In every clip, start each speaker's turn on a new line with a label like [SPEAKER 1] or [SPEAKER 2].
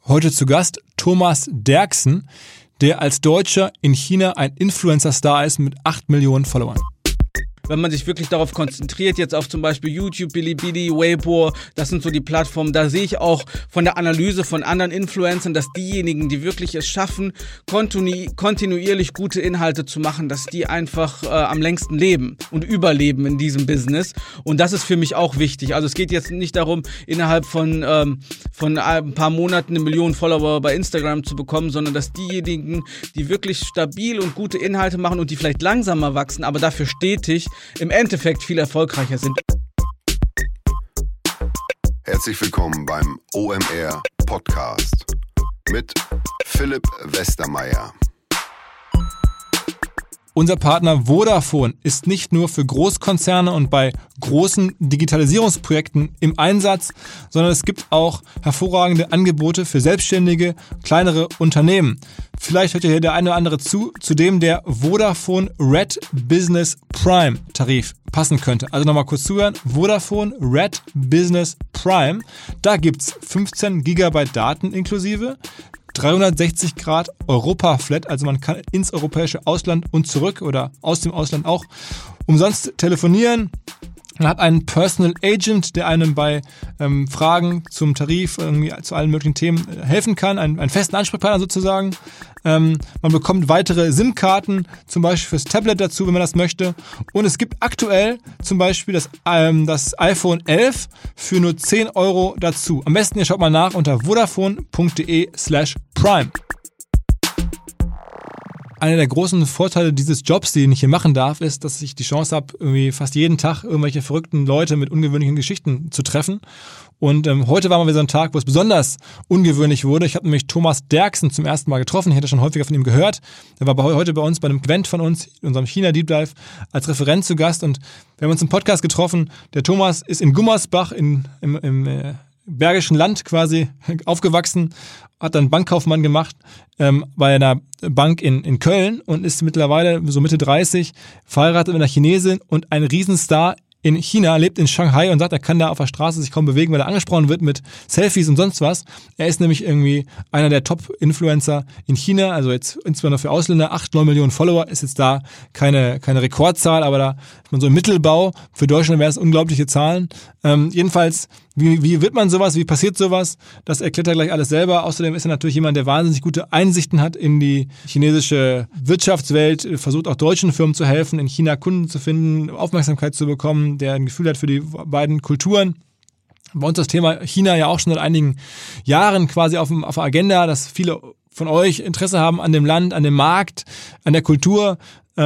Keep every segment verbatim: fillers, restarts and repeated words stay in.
[SPEAKER 1] Heute zu Gast Thomas Derksen, der als Deutscher in China ein Influencer-Star ist mit acht Millionen Followern.
[SPEAKER 2] Wenn man sich wirklich darauf konzentriert, jetzt auf zum Beispiel YouTube, Bilibili, Weibo, das sind so die Plattformen, da sehe ich auch von der Analyse von anderen Influencern, dass diejenigen, die wirklich es schaffen, kontinu- kontinuierlich gute Inhalte zu machen, dass die einfach äh, am längsten leben und überleben in diesem Business. Und das ist für mich auch wichtig. Also es geht jetzt nicht darum, innerhalb von, ähm, von ein paar Monaten eine Million Follower bei Instagram zu bekommen, sondern dass diejenigen, die wirklich stabil und gute Inhalte machen und die vielleicht langsamer wachsen, aber dafür stetig, im Endeffekt viel erfolgreicher sind.
[SPEAKER 3] Herzlich willkommen beim O M R Podcast mit Philipp Westermeier.
[SPEAKER 1] Unser Partner Vodafone ist nicht nur für Großkonzerne und bei großen Digitalisierungsprojekten im Einsatz, sondern es gibt auch hervorragende Angebote für selbstständige, kleinere Unternehmen. Vielleicht hört ja hier der eine oder andere zu, zu dem der Vodafone Red Business Prime Tarif passen könnte. Also nochmal kurz zuhören. Vodafone Red Business Prime. Da gibt's fünfzehn Gigabyte Daten inklusive, dreihundertsechzig Grad Europa-Flat, also man kann ins europäische Ausland und zurück oder aus dem Ausland auch umsonst telefonieren. Man hat einen Personal Agent, der einem bei ähm, Fragen zum Tarif, irgendwie zu allen möglichen Themen helfen kann, einen, einen festen Ansprechpartner sozusagen. Ähm, man bekommt weitere SIM-Karten, zum Beispiel fürs Tablet dazu, wenn man das möchte. Und es gibt aktuell zum Beispiel das, ähm, das iPhone elf für nur zehn Euro dazu. Am besten ihr schaut mal nach unter vodafone.de slash prime. Einer der großen Vorteile dieses Jobs, den ich hier machen darf, ist, dass ich die Chance habe, irgendwie fast jeden Tag irgendwelche verrückten Leute mit ungewöhnlichen Geschichten zu treffen. Und ähm, heute war mal wieder so ein Tag, wo es besonders ungewöhnlich wurde. Ich habe nämlich Thomas Derksen zum ersten Mal getroffen. Ich hatte schon häufiger von ihm gehört. Er war bei, heute bei uns bei einem Event von uns, in unserem China Deep Dive, als Referent zu Gast. Und wir haben uns im Podcast getroffen. Der Thomas ist in Gummersbach in, im, im äh, Bergischen Land quasi aufgewachsen, hat dann Bankkaufmann gemacht ähm, bei einer Bank in, in Köln und ist mittlerweile so Mitte dreißig, verheiratet mit einer Chinesin und ein Riesenstar in China, lebt in Shanghai und sagt, er kann da auf der Straße sich kaum bewegen, weil er angesprochen wird mit Selfies und sonst was. Er ist nämlich irgendwie einer der Top-Influencer in China, also jetzt insbesondere für Ausländer, acht, neun Millionen Follower, ist jetzt da keine, keine Rekordzahl, aber da ist man so im Mittelbau. Für Deutschland wäre es unglaubliche Zahlen. Ähm, jedenfalls, wie, wie wird man sowas, wie passiert sowas? Das erklärt er gleich alles selber. Außerdem ist er natürlich jemand, der wahnsinnig gute Einsichten hat in die chinesische Wirtschaftswelt, versucht auch deutschen Firmen zu helfen, in China Kunden zu finden, Aufmerksamkeit zu bekommen, der ein Gefühl hat für die beiden Kulturen. Bei uns das Thema China ja auch schon seit einigen Jahren quasi auf, dem, auf der Agenda, dass viele von euch Interesse haben an dem Land, an dem Markt, an der Kultur.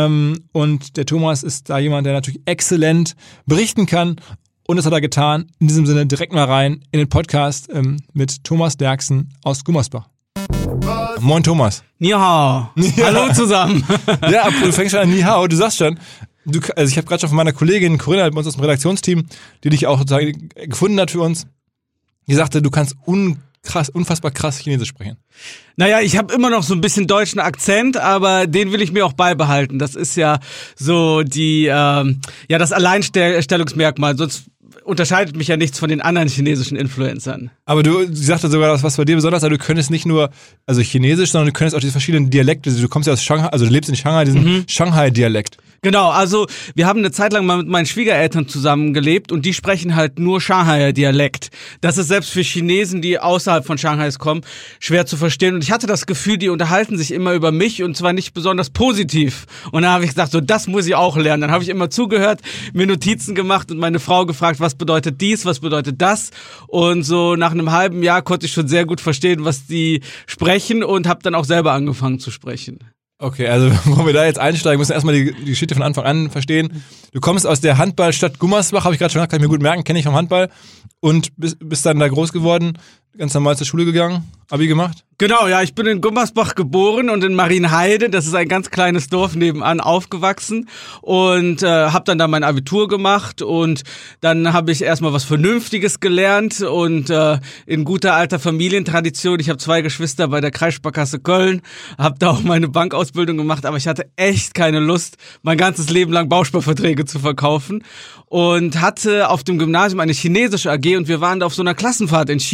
[SPEAKER 1] Und der Thomas ist da jemand, der natürlich exzellent berichten kann. Und das hat er getan. In diesem Sinne direkt mal rein in den Podcast ähm, mit Thomas Derksen aus Gummersbach. Was? Moin Thomas.
[SPEAKER 2] Ni hao. Ja. Hallo zusammen.
[SPEAKER 1] Ja, du fängst schon an Ni hao. Du sagst schon, du, also ich habe gerade schon von meiner Kollegin Corinna bei uns aus dem Redaktionsteam, die dich auch sozusagen gefunden hat für uns, die sagte, du kannst unkrass, unfassbar krass Chinesisch sprechen.
[SPEAKER 2] Naja, ich habe immer noch so ein bisschen deutschen Akzent, aber den will ich mir auch beibehalten. Das ist ja so die, ähm, ja das Alleinstellungsmerkmal, sonst unterscheidet mich ja nichts von den anderen chinesischen Influencern.
[SPEAKER 1] Aber du, sie sagte sogar, was bei dir besonders, also du könntest nicht nur, also Chinesisch, sondern du könntest auch diese verschiedenen Dialekte, du kommst ja aus Shanghai, also du lebst in Shanghai, diesen mhm. Shanghai-Dialekt.
[SPEAKER 2] Genau, also wir haben eine Zeit lang mal mit meinen Schwiegereltern zusammengelebt und die sprechen halt nur Shanghaier Dialekt. Das ist selbst für Chinesen, die außerhalb von Shanghais kommen, schwer zu verstehen. Und ich hatte das Gefühl, die unterhalten sich immer über mich und zwar nicht besonders positiv. Und dann habe ich gesagt, so das muss ich auch lernen. Dann habe ich immer zugehört, mir Notizen gemacht und meine Frau gefragt, was bedeutet dies, was bedeutet das? Und so nach einem halben Jahr konnte ich schon sehr gut verstehen, was die sprechen und habe dann auch selber angefangen zu sprechen.
[SPEAKER 1] Okay, also bevor wir da jetzt einsteigen, müssen wir erstmal die, die Geschichte von Anfang an verstehen. Du kommst aus der Handballstadt Gummersbach, habe ich gerade schon gesagt, kann ich mir gut merken, kenne ich vom Handball. Und bist, bist dann da groß geworden, ganz normal zur Schule gegangen, Abi gemacht?
[SPEAKER 2] Genau, ja, ich bin in Gummersbach geboren und in Marienheide, das ist ein ganz kleines Dorf nebenan, aufgewachsen und äh, habe dann da mein Abitur gemacht und dann habe ich erstmal was Vernünftiges gelernt und äh, in guter alter Familientradition, ich habe zwei Geschwister bei der Kreissparkasse Köln, habe da auch meine Bankausbildung gemacht, aber ich hatte echt keine Lust, mein ganzes Leben lang Bausparverträge zu verkaufen und hatte auf dem Gymnasium eine chinesische A G und wir waren da auf so einer Klassenfahrt in China zwanzig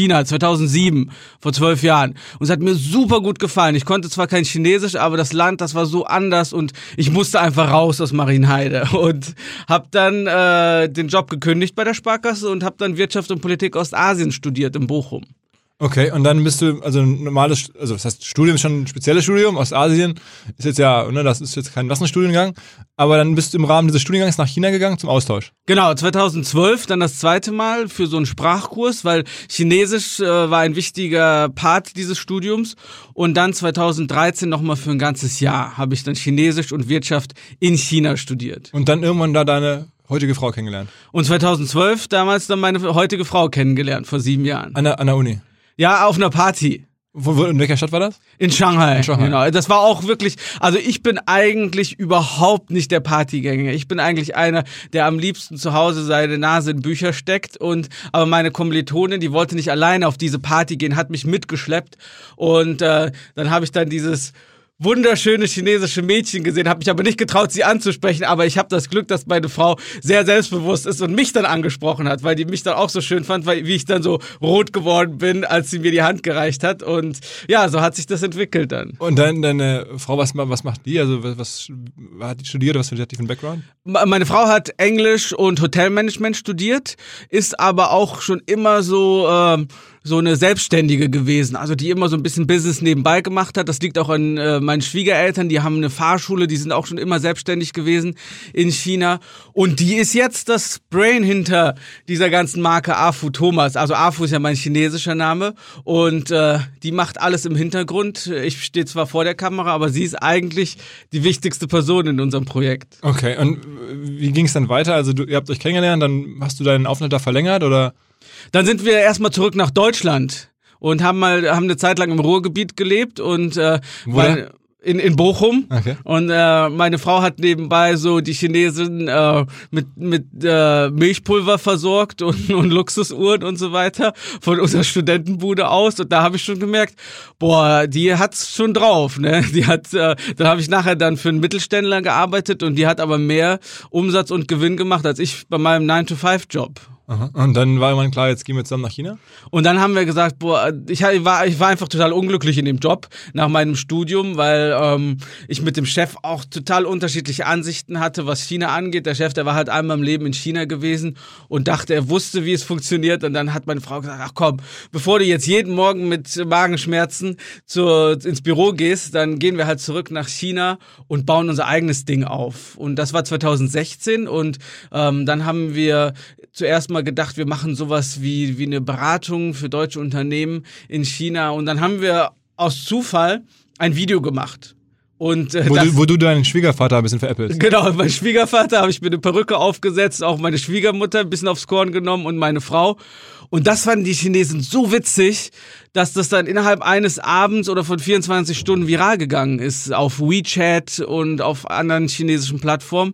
[SPEAKER 2] zweitausendsieben, vor zwölf Jahren. Und es hat mir super gut gefallen. Ich konnte zwar kein Chinesisch, aber das Land, das war so anders und ich musste einfach raus aus Marienheide und habe dann äh, den Job gekündigt bei der Sparkasse und habe dann Wirtschaft und Politik Ostasien studiert in Bochum.
[SPEAKER 1] Okay, und dann bist du, also ein normales, also das heißt, Studium ist schon ein spezielles Studium, Ostasien ist jetzt ja, ne, das ist jetzt kein Massenstudiengang, aber dann bist du im Rahmen dieses Studiengangs nach China gegangen zum Austausch.
[SPEAKER 2] Genau, zweitausendzwölf dann das zweite Mal für so einen Sprachkurs, weil Chinesisch äh, war ein wichtiger Part dieses Studiums und dann zweitausenddreizehn nochmal für ein ganzes Jahr habe ich dann Chinesisch und Wirtschaft in China studiert.
[SPEAKER 1] Und dann irgendwann da deine heutige Frau kennengelernt.
[SPEAKER 2] Und zweitausendzwölf damals dann meine heutige Frau kennengelernt, vor sieben Jahren.
[SPEAKER 1] An der, an der Uni.
[SPEAKER 2] Ja, auf einer Party.
[SPEAKER 1] Wo, wo, in welcher Stadt war das?
[SPEAKER 2] In Shanghai.
[SPEAKER 1] In Shanghai.
[SPEAKER 2] Genau. Das war auch wirklich, also ich bin eigentlich überhaupt nicht der Partygänger. Ich bin eigentlich einer, der am liebsten zu Hause seine Nase in Bücher steckt und, aber meine Kommilitonin, die wollte nicht alleine auf diese Party gehen, hat mich mitgeschleppt und äh, dann habe ich dann dieses wunderschöne chinesische Mädchen gesehen, habe mich aber nicht getraut, sie anzusprechen, aber ich habe das Glück, dass meine Frau sehr selbstbewusst ist und mich dann angesprochen hat, weil die mich dann auch so schön fand, weil wie ich dann so rot geworden bin, als sie mir die Hand gereicht hat und ja, so hat sich das entwickelt dann.
[SPEAKER 1] Und dann deine Frau, was, was macht die? Also was, was hat die studiert? Was hat die für einen Background?
[SPEAKER 2] Meine Frau hat Englisch und Hotelmanagement studiert, ist aber auch schon immer so ähm, so eine Selbstständige gewesen, also die immer so ein bisschen Business nebenbei gemacht hat. Das liegt auch an äh, meinen Schwiegereltern, die haben eine Fahrschule, die sind auch schon immer selbstständig gewesen in China. Und die ist jetzt das Brain hinter dieser ganzen Marke Afu Thomas. Also Afu ist ja mein chinesischer Name und äh, die macht alles im Hintergrund. Ich stehe zwar vor der Kamera, aber sie ist eigentlich die wichtigste Person in unserem Projekt.
[SPEAKER 1] Okay, und wie ging es dann weiter? Also du, ihr habt euch kennengelernt, dann hast du deinen Aufenthalt da verlängert oder?
[SPEAKER 2] Dann sind wir erstmal zurück nach Deutschland und haben mal haben eine Zeit lang im Ruhrgebiet gelebt und äh, weil, in in Bochum.
[SPEAKER 1] Okay.
[SPEAKER 2] Und äh, meine Frau hat nebenbei so die Chinesen äh, mit mit äh, Milchpulver versorgt und, und Luxusuhren und so weiter von unserer Studentenbude aus und da habe ich schon gemerkt, boah, die hat's schon drauf, ne? Die hat äh, dann habe ich nachher dann für einen Mittelständler gearbeitet und die hat aber mehr Umsatz und Gewinn gemacht als ich bei meinem nine to five Job.
[SPEAKER 1] Aha. Und dann war irgendwann klar, jetzt gehen wir zusammen nach China?
[SPEAKER 2] Und dann haben wir gesagt, boah, ich war, ich war einfach total unglücklich in dem Job nach meinem Studium, weil ähm, ich mit dem Chef auch total unterschiedliche Ansichten hatte, was China angeht. Der Chef, der war halt einmal im Leben in China gewesen und dachte, er wusste, wie es funktioniert. Und dann hat meine Frau gesagt, ach komm, bevor du jetzt jeden Morgen mit Magenschmerzen zur, ins Büro gehst, dann gehen wir halt zurück nach China und bauen unser eigenes Ding auf. Und das war zweitausendsechzehn und ähm, dann haben wir zuerst mal gedacht, wir machen sowas wie, wie eine Beratung für deutsche Unternehmen in China und dann haben wir aus Zufall ein Video gemacht. Und, äh,
[SPEAKER 1] wo,
[SPEAKER 2] das,
[SPEAKER 1] du, wo du deinen Schwiegervater ein bisschen veräppelst.
[SPEAKER 2] Genau, mein Schwiegervater habe ich mir eine Perücke aufgesetzt, auch meine Schwiegermutter ein bisschen aufs Korn genommen und meine Frau. Und das fanden die Chinesen so witzig, dass das dann innerhalb eines Abends oder von vierundzwanzig Stunden viral gegangen ist auf WeChat und auf anderen chinesischen Plattformen.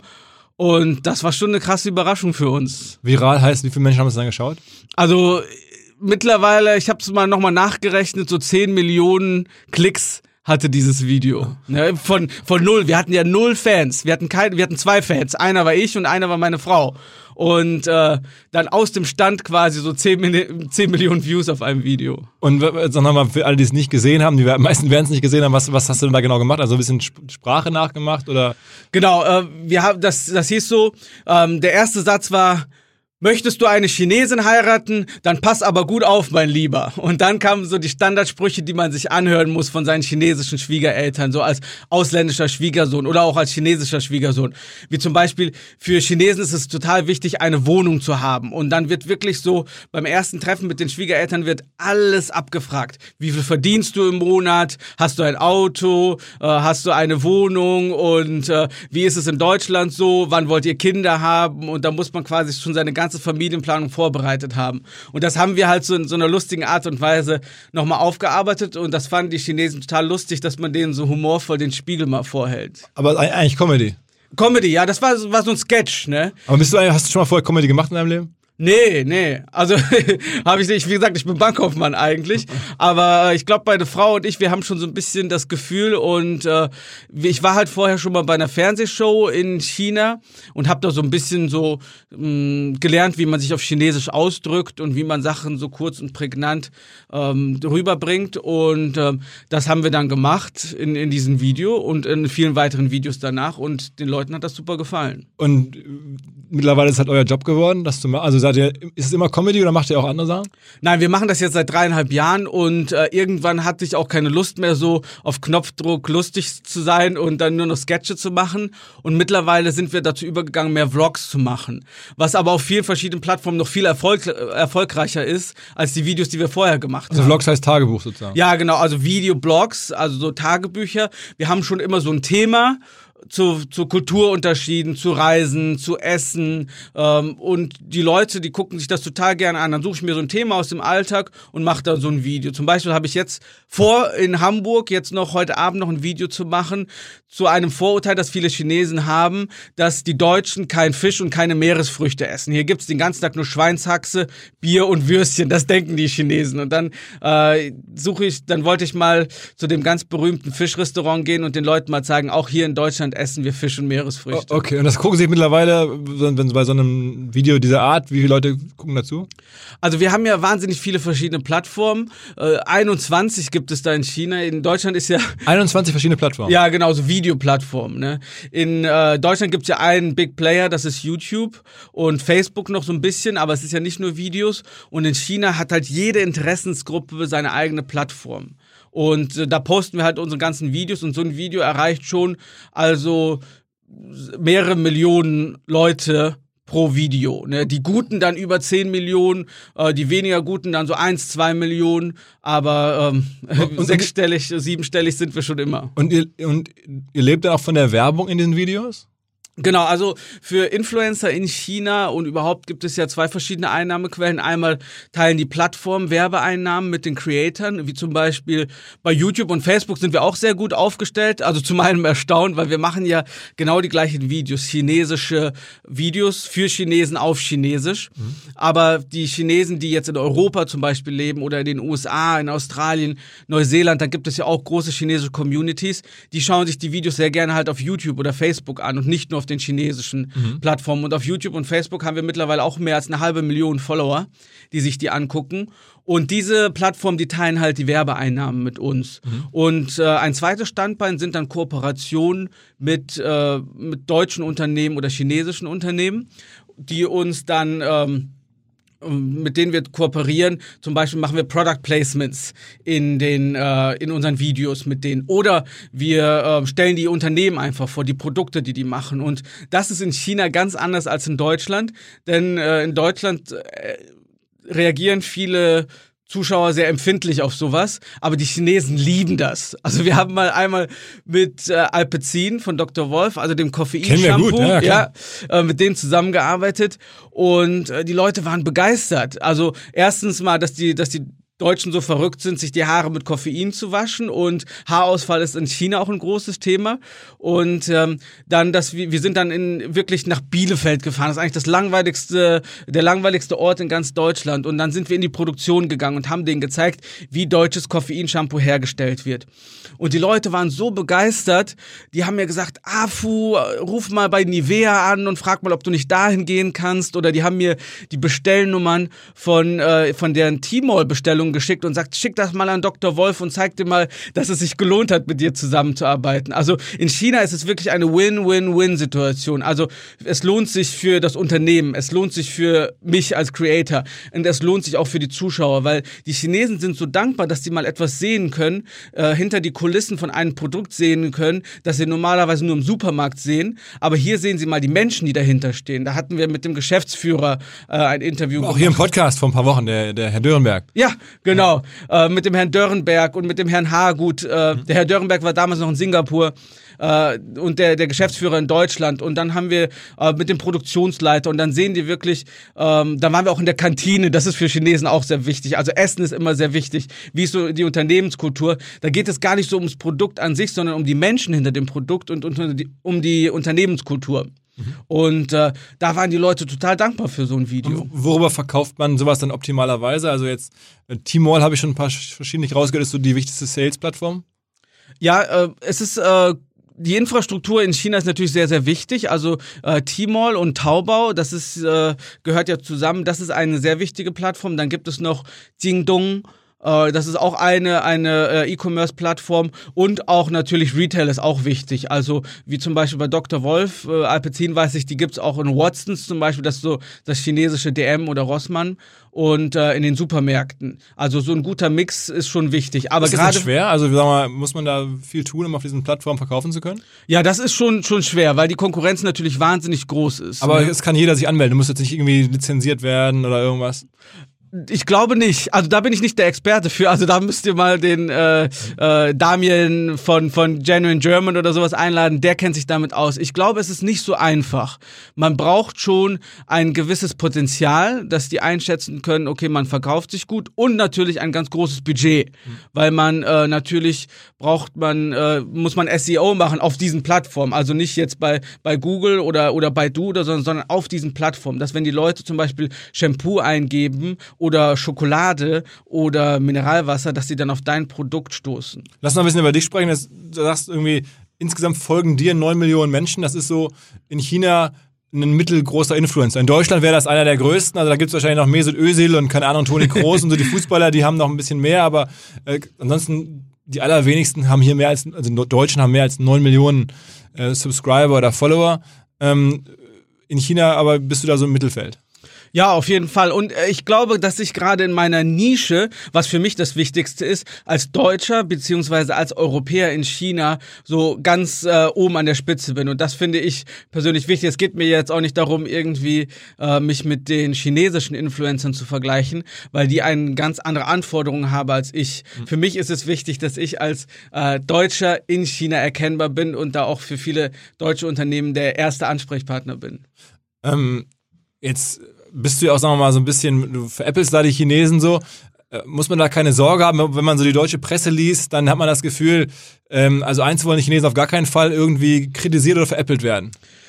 [SPEAKER 2] Und das war schon eine krasse Überraschung für uns.
[SPEAKER 1] Viral heißt, wie viele Menschen haben es dann geschaut?
[SPEAKER 2] Also mittlerweile, ich habe es mal nochmal nachgerechnet, so zehn Millionen Klicks hatte dieses Video. Ja, von, von null. Wir hatten ja null Fans. Wir hatten kein, wir hatten zwei Fans. Einer war ich und einer war meine Frau. Und äh, dann aus dem Stand quasi so zehn Millionen Views auf einem Video.
[SPEAKER 1] Und sag mal, für alle, die es nicht gesehen haben, die meisten werden es nicht gesehen haben, was, was hast du denn da genau gemacht? Also ein bisschen Sprache nachgemacht oder?
[SPEAKER 2] Genau, äh, wir haben das, das hieß so, ähm, der erste Satz war, möchtest du eine Chinesin heiraten, dann pass aber gut auf, mein Lieber. Und dann kamen so die Standardsprüche, die man sich anhören muss von seinen chinesischen Schwiegereltern, so als ausländischer Schwiegersohn oder auch als chinesischer Schwiegersohn. Wie zum Beispiel, für Chinesen ist es total wichtig, eine Wohnung zu haben. Und dann wird wirklich so, beim ersten Treffen mit den Schwiegereltern wird alles abgefragt. Wie viel verdienst du im Monat? Hast du ein Auto? Äh, hast du eine Wohnung? Und äh, wie ist es in Deutschland so? Wann wollt ihr Kinder haben? Und da muss man quasi schon seine ganze Familienplanung vorbereitet haben. Und das haben wir halt so in so einer lustigen Art und Weise nochmal aufgearbeitet und das fanden die Chinesen total lustig, dass man denen so humorvoll den Spiegel mal vorhält.
[SPEAKER 1] Aber eigentlich Comedy?
[SPEAKER 2] Comedy, ja, das war, war so ein Sketch, ne?
[SPEAKER 1] Aber bist du, hast du schon mal vorher Comedy gemacht in deinem Leben?
[SPEAKER 2] Nee, nee. Also habe ich nicht, wie gesagt, ich bin Bankkaufmann eigentlich. Aber ich glaube, meine Frau und ich, wir haben schon so ein bisschen das Gefühl und äh, ich war halt vorher schon mal bei einer Fernsehshow in China und habe da so ein bisschen so mh, gelernt, wie man sich auf Chinesisch ausdrückt und wie man Sachen so kurz und prägnant ähm, rüberbringt. Und ähm, das haben wir dann gemacht in, in diesem Video und in vielen weiteren Videos danach und den Leuten hat das super gefallen.
[SPEAKER 1] Und äh, mittlerweile ist halt euer Job geworden, das zu machen. Also seid ihr, ist es immer Comedy oder macht ihr auch andere Sachen?
[SPEAKER 2] Nein, wir machen das jetzt seit dreieinhalb Jahren und äh, irgendwann hatte ich auch keine Lust mehr, so auf Knopfdruck lustig zu sein und dann nur noch Sketche zu machen. Und mittlerweile sind wir dazu übergegangen, mehr Vlogs zu machen. Was aber auf vielen verschiedenen Plattformen noch viel erfolg erfolgreicher ist, als die Videos, die wir vorher gemacht
[SPEAKER 1] also
[SPEAKER 2] haben.
[SPEAKER 1] Also Vlogs heißt Tagebuch sozusagen?
[SPEAKER 2] Ja, genau, also Videoblogs, also so Tagebücher. Wir haben schon immer so ein Thema, zu, zu Kulturunterschieden, zu Reisen, zu Essen ähm, und die Leute, die gucken sich das total gerne an. Dann suche ich mir so ein Thema aus dem Alltag und mache da so ein Video. Zum Beispiel habe ich jetzt vor, in Hamburg jetzt noch heute Abend noch ein Video zu machen zu einem Vorurteil, das viele Chinesen haben, dass die Deutschen kein Fisch und keine Meeresfrüchte essen. Hier gibt's den ganzen Tag nur Schweinshaxe, Bier und Würstchen. Das denken die Chinesen. Und dann äh, suche ich, dann wollte ich mal zu dem ganz berühmten Fischrestaurant gehen und den Leuten mal zeigen, auch hier in Deutschland essen wir Fisch und Meeresfrüchte.
[SPEAKER 1] Okay, und das gucken Sie mittlerweile, wenn bei so einem Video dieser Art, wie viele Leute gucken dazu?
[SPEAKER 2] Also wir haben ja wahnsinnig viele verschiedene Plattformen. Äh, einundzwanzig gibt es da in China. In Deutschland ist ja...
[SPEAKER 1] einundzwanzig verschiedene Plattformen?
[SPEAKER 2] Ja, genau, so Videoplattformen. Ne? In äh, Deutschland gibt es ja einen Big Player, das ist YouTube und Facebook noch so ein bisschen, aber es ist ja nicht nur Videos. Und in China hat halt jede Interessensgruppe seine eigene Plattform. Und äh, da posten wir halt unsere ganzen Videos und so ein Video erreicht schon also mehrere Millionen Leute pro Video. Ne? Die Guten dann über zehn Millionen, äh, die weniger Guten dann so eins, zwei Millionen, aber ähm, und, sechsstellig, siebenstellig sind wir schon immer.
[SPEAKER 1] Und ihr, und ihr lebt dann auch von der Werbung in den Videos?
[SPEAKER 2] Genau, also für Influencer in China und überhaupt gibt es ja zwei verschiedene Einnahmequellen. Einmal teilen die Plattformen Werbeeinnahmen mit den Creatoren, wie zum Beispiel bei YouTube und Facebook sind wir auch sehr gut aufgestellt, also zu meinem Erstaunen, weil wir machen ja genau die gleichen Videos, chinesische Videos für Chinesen auf Chinesisch. Mhm. Aber die Chinesen, die jetzt in Europa zum Beispiel leben oder in den U S A, in Australien, Neuseeland, da gibt es ja auch große chinesische Communities, die schauen sich die Videos sehr gerne halt auf YouTube oder Facebook an und nicht nur auf den chinesischen mhm. Plattformen. Und auf YouTube und Facebook haben wir mittlerweile auch mehr als eine halbe Million Follower, die sich die angucken. Und diese Plattformen, die teilen halt die Werbeeinnahmen mit uns. Mhm. Und äh, ein zweites Standbein sind dann Kooperationen mit, äh, mit deutschen Unternehmen oder chinesischen Unternehmen, die uns dann... Ähm, mit denen wir kooperieren. Zum Beispiel machen wir Product Placements in den äh, in unseren Videos mit denen. Oder wir äh, stellen die Unternehmen einfach vor, die Produkte, die die machen. Und das ist in China ganz anders als in Deutschland. Denn äh, in Deutschland äh, reagieren viele Zuschauer sehr empfindlich auf sowas, aber die Chinesen lieben das. Also wir haben mal einmal mit äh, Alpecin von Doktor Wolf, also dem Koffein-Shampoo,
[SPEAKER 1] ja,
[SPEAKER 2] ja, äh, mit denen zusammengearbeitet und äh, die Leute waren begeistert. Also erstens mal, dass die, dass die Deutschen so verrückt sind, sich die Haare mit Koffein zu waschen und Haarausfall ist in China auch ein großes Thema und ähm, dann, dass wir, wir sind dann in wirklich nach Bielefeld gefahren, das ist eigentlich das langweiligste, der langweiligste Ort in ganz Deutschland und dann sind wir in die Produktion gegangen und haben denen gezeigt, wie deutsches Koffeinshampoo hergestellt wird und die Leute waren so begeistert, die haben mir gesagt, Afu, ruf mal bei Nivea an und frag mal, ob du nicht dahin gehen kannst oder die haben mir die Bestellnummern von, äh, von deren Tmall-Bestellungen geschickt und sagt, schick das mal an Doktor Wolf und zeig dir mal, dass es sich gelohnt hat, mit dir zusammenzuarbeiten. Also in China ist es wirklich eine Win-Win-Win-Situation. Also es lohnt sich für das Unternehmen, es lohnt sich für mich als Creator und es lohnt sich auch für die Zuschauer, weil die Chinesen sind so dankbar, dass sie mal etwas sehen können, äh, hinter die Kulissen von einem Produkt sehen können, das sie normalerweise nur im Supermarkt sehen. Aber hier sehen sie mal die Menschen, die dahinter stehen. Da hatten wir mit dem Geschäftsführer äh, ein Interview
[SPEAKER 1] auch
[SPEAKER 2] gemacht.
[SPEAKER 1] hier im Podcast vor ein paar Wochen, der, der Herr Dörenberg.
[SPEAKER 2] Ja, genau. Ja. Äh, mit dem Herrn Dörenberg und mit dem Herrn Hagut. Äh, mhm. Der Herr Dörenberg war damals noch in Singapur äh, und der, der Geschäftsführer in Deutschland. Und dann haben wir äh, mit dem Produktionsleiter und dann sehen die wirklich, ähm, dann waren wir auch in der Kantine. Das ist für Chinesen auch sehr wichtig. Also Essen ist immer sehr wichtig. Wie ist so die Unternehmenskultur? Da geht es gar nicht so ums Produkt an sich, sondern um die Menschen hinter dem Produkt und um die, um die Unternehmenskultur. Mhm. Und äh, da waren die Leute total dankbar für so ein Video.
[SPEAKER 1] Und worüber verkauft man sowas dann optimalerweise? Also jetzt, äh, Tmall habe ich schon ein paar verschiedentlich rausgehört, ist so die wichtigste Sales-Plattform?
[SPEAKER 2] Ja, äh, es ist... Äh, Die Infrastruktur in China ist natürlich sehr, sehr wichtig. Also äh, Tmall und Taobao, das ist, äh, gehört ja zusammen. Das ist eine sehr wichtige Plattform. Dann gibt es noch Jingdong. Äh, das ist auch eine, eine äh, E-Commerce-Plattform. Und auch natürlich Retail ist auch wichtig. Also wie zum Beispiel bei Doktor Wolf, äh, Alpecin weiß ich, die gibt's auch in Watsons zum Beispiel. Das ist so das chinesische D M oder Rossmann. Und äh, in den Supermärkten. Also so ein guter Mix ist schon wichtig. Aber
[SPEAKER 1] ist das
[SPEAKER 2] gerade
[SPEAKER 1] nicht schwer? Also sag mal, muss man da viel tun, um auf diesen Plattformen verkaufen zu können?
[SPEAKER 2] Ja, das ist schon schon schwer, weil die Konkurrenz natürlich wahnsinnig groß ist.
[SPEAKER 1] Aber
[SPEAKER 2] ne?
[SPEAKER 1] es kann jeder sich anmelden. Du musst jetzt nicht irgendwie lizenziert werden oder irgendwas.
[SPEAKER 2] Ich glaube nicht. Also da bin ich nicht der Experte für. Also da müsst ihr mal den äh, äh, Damien von von Genuine German oder sowas einladen. Der kennt sich damit aus. Ich glaube, es ist nicht so einfach. Man braucht schon ein gewisses Potenzial, dass die einschätzen können, okay, man verkauft sich gut und natürlich ein ganz großes Budget. Mhm. Weil man äh, natürlich braucht man, äh, muss man S E O machen auf diesen Plattformen. Also nicht jetzt bei bei Google oder oder Baidu oder so, sondern auf diesen Plattformen. Dass wenn die Leute zum Beispiel Shampoo eingeben oder Schokolade oder Mineralwasser, dass sie dann auf dein Produkt stoßen.
[SPEAKER 1] Lass mal ein bisschen über dich sprechen. Du sagst irgendwie, insgesamt folgen dir neun Millionen Menschen. Das ist so in China ein mittelgroßer Influencer. In Deutschland wäre das einer der größten. Also da gibt es wahrscheinlich noch Mesut Özil und keine Ahnung, Toni Kroos und so die Fußballer, die haben noch ein bisschen mehr. Aber äh, ansonsten, die allerwenigsten haben hier mehr als, also Deutschen haben mehr als neun Millionen äh, Subscriber oder Follower. Ähm, in China aber bist du da so im Mittelfeld.
[SPEAKER 2] Ja, auf jeden Fall. Und äh, ich glaube, dass ich gerade in meiner Nische, was für mich das Wichtigste ist, als Deutscher beziehungsweise als Europäer in China so ganz äh, oben an der Spitze bin. Und das finde ich persönlich wichtig. Es geht mir jetzt auch nicht darum, irgendwie äh, mich mit den chinesischen Influencern zu vergleichen, weil die eine ganz andere Anforderungen haben als ich. Mhm. Für mich ist es wichtig, dass ich als äh, Deutscher in China erkennbar bin und da auch für viele deutsche Unternehmen der erste Ansprechpartner bin.
[SPEAKER 1] Ähm, jetzt bist du ja auch, sagen wir mal, so ein bisschen, du veräppelst da die Chinesen so, äh, muss man da keine Sorge haben, wenn man so die deutsche Presse liest, dann hat man das Gefühl, ähm, also eins wollen die Chinesen auf gar keinen Fall irgendwie kritisiert oder veräppelt werden.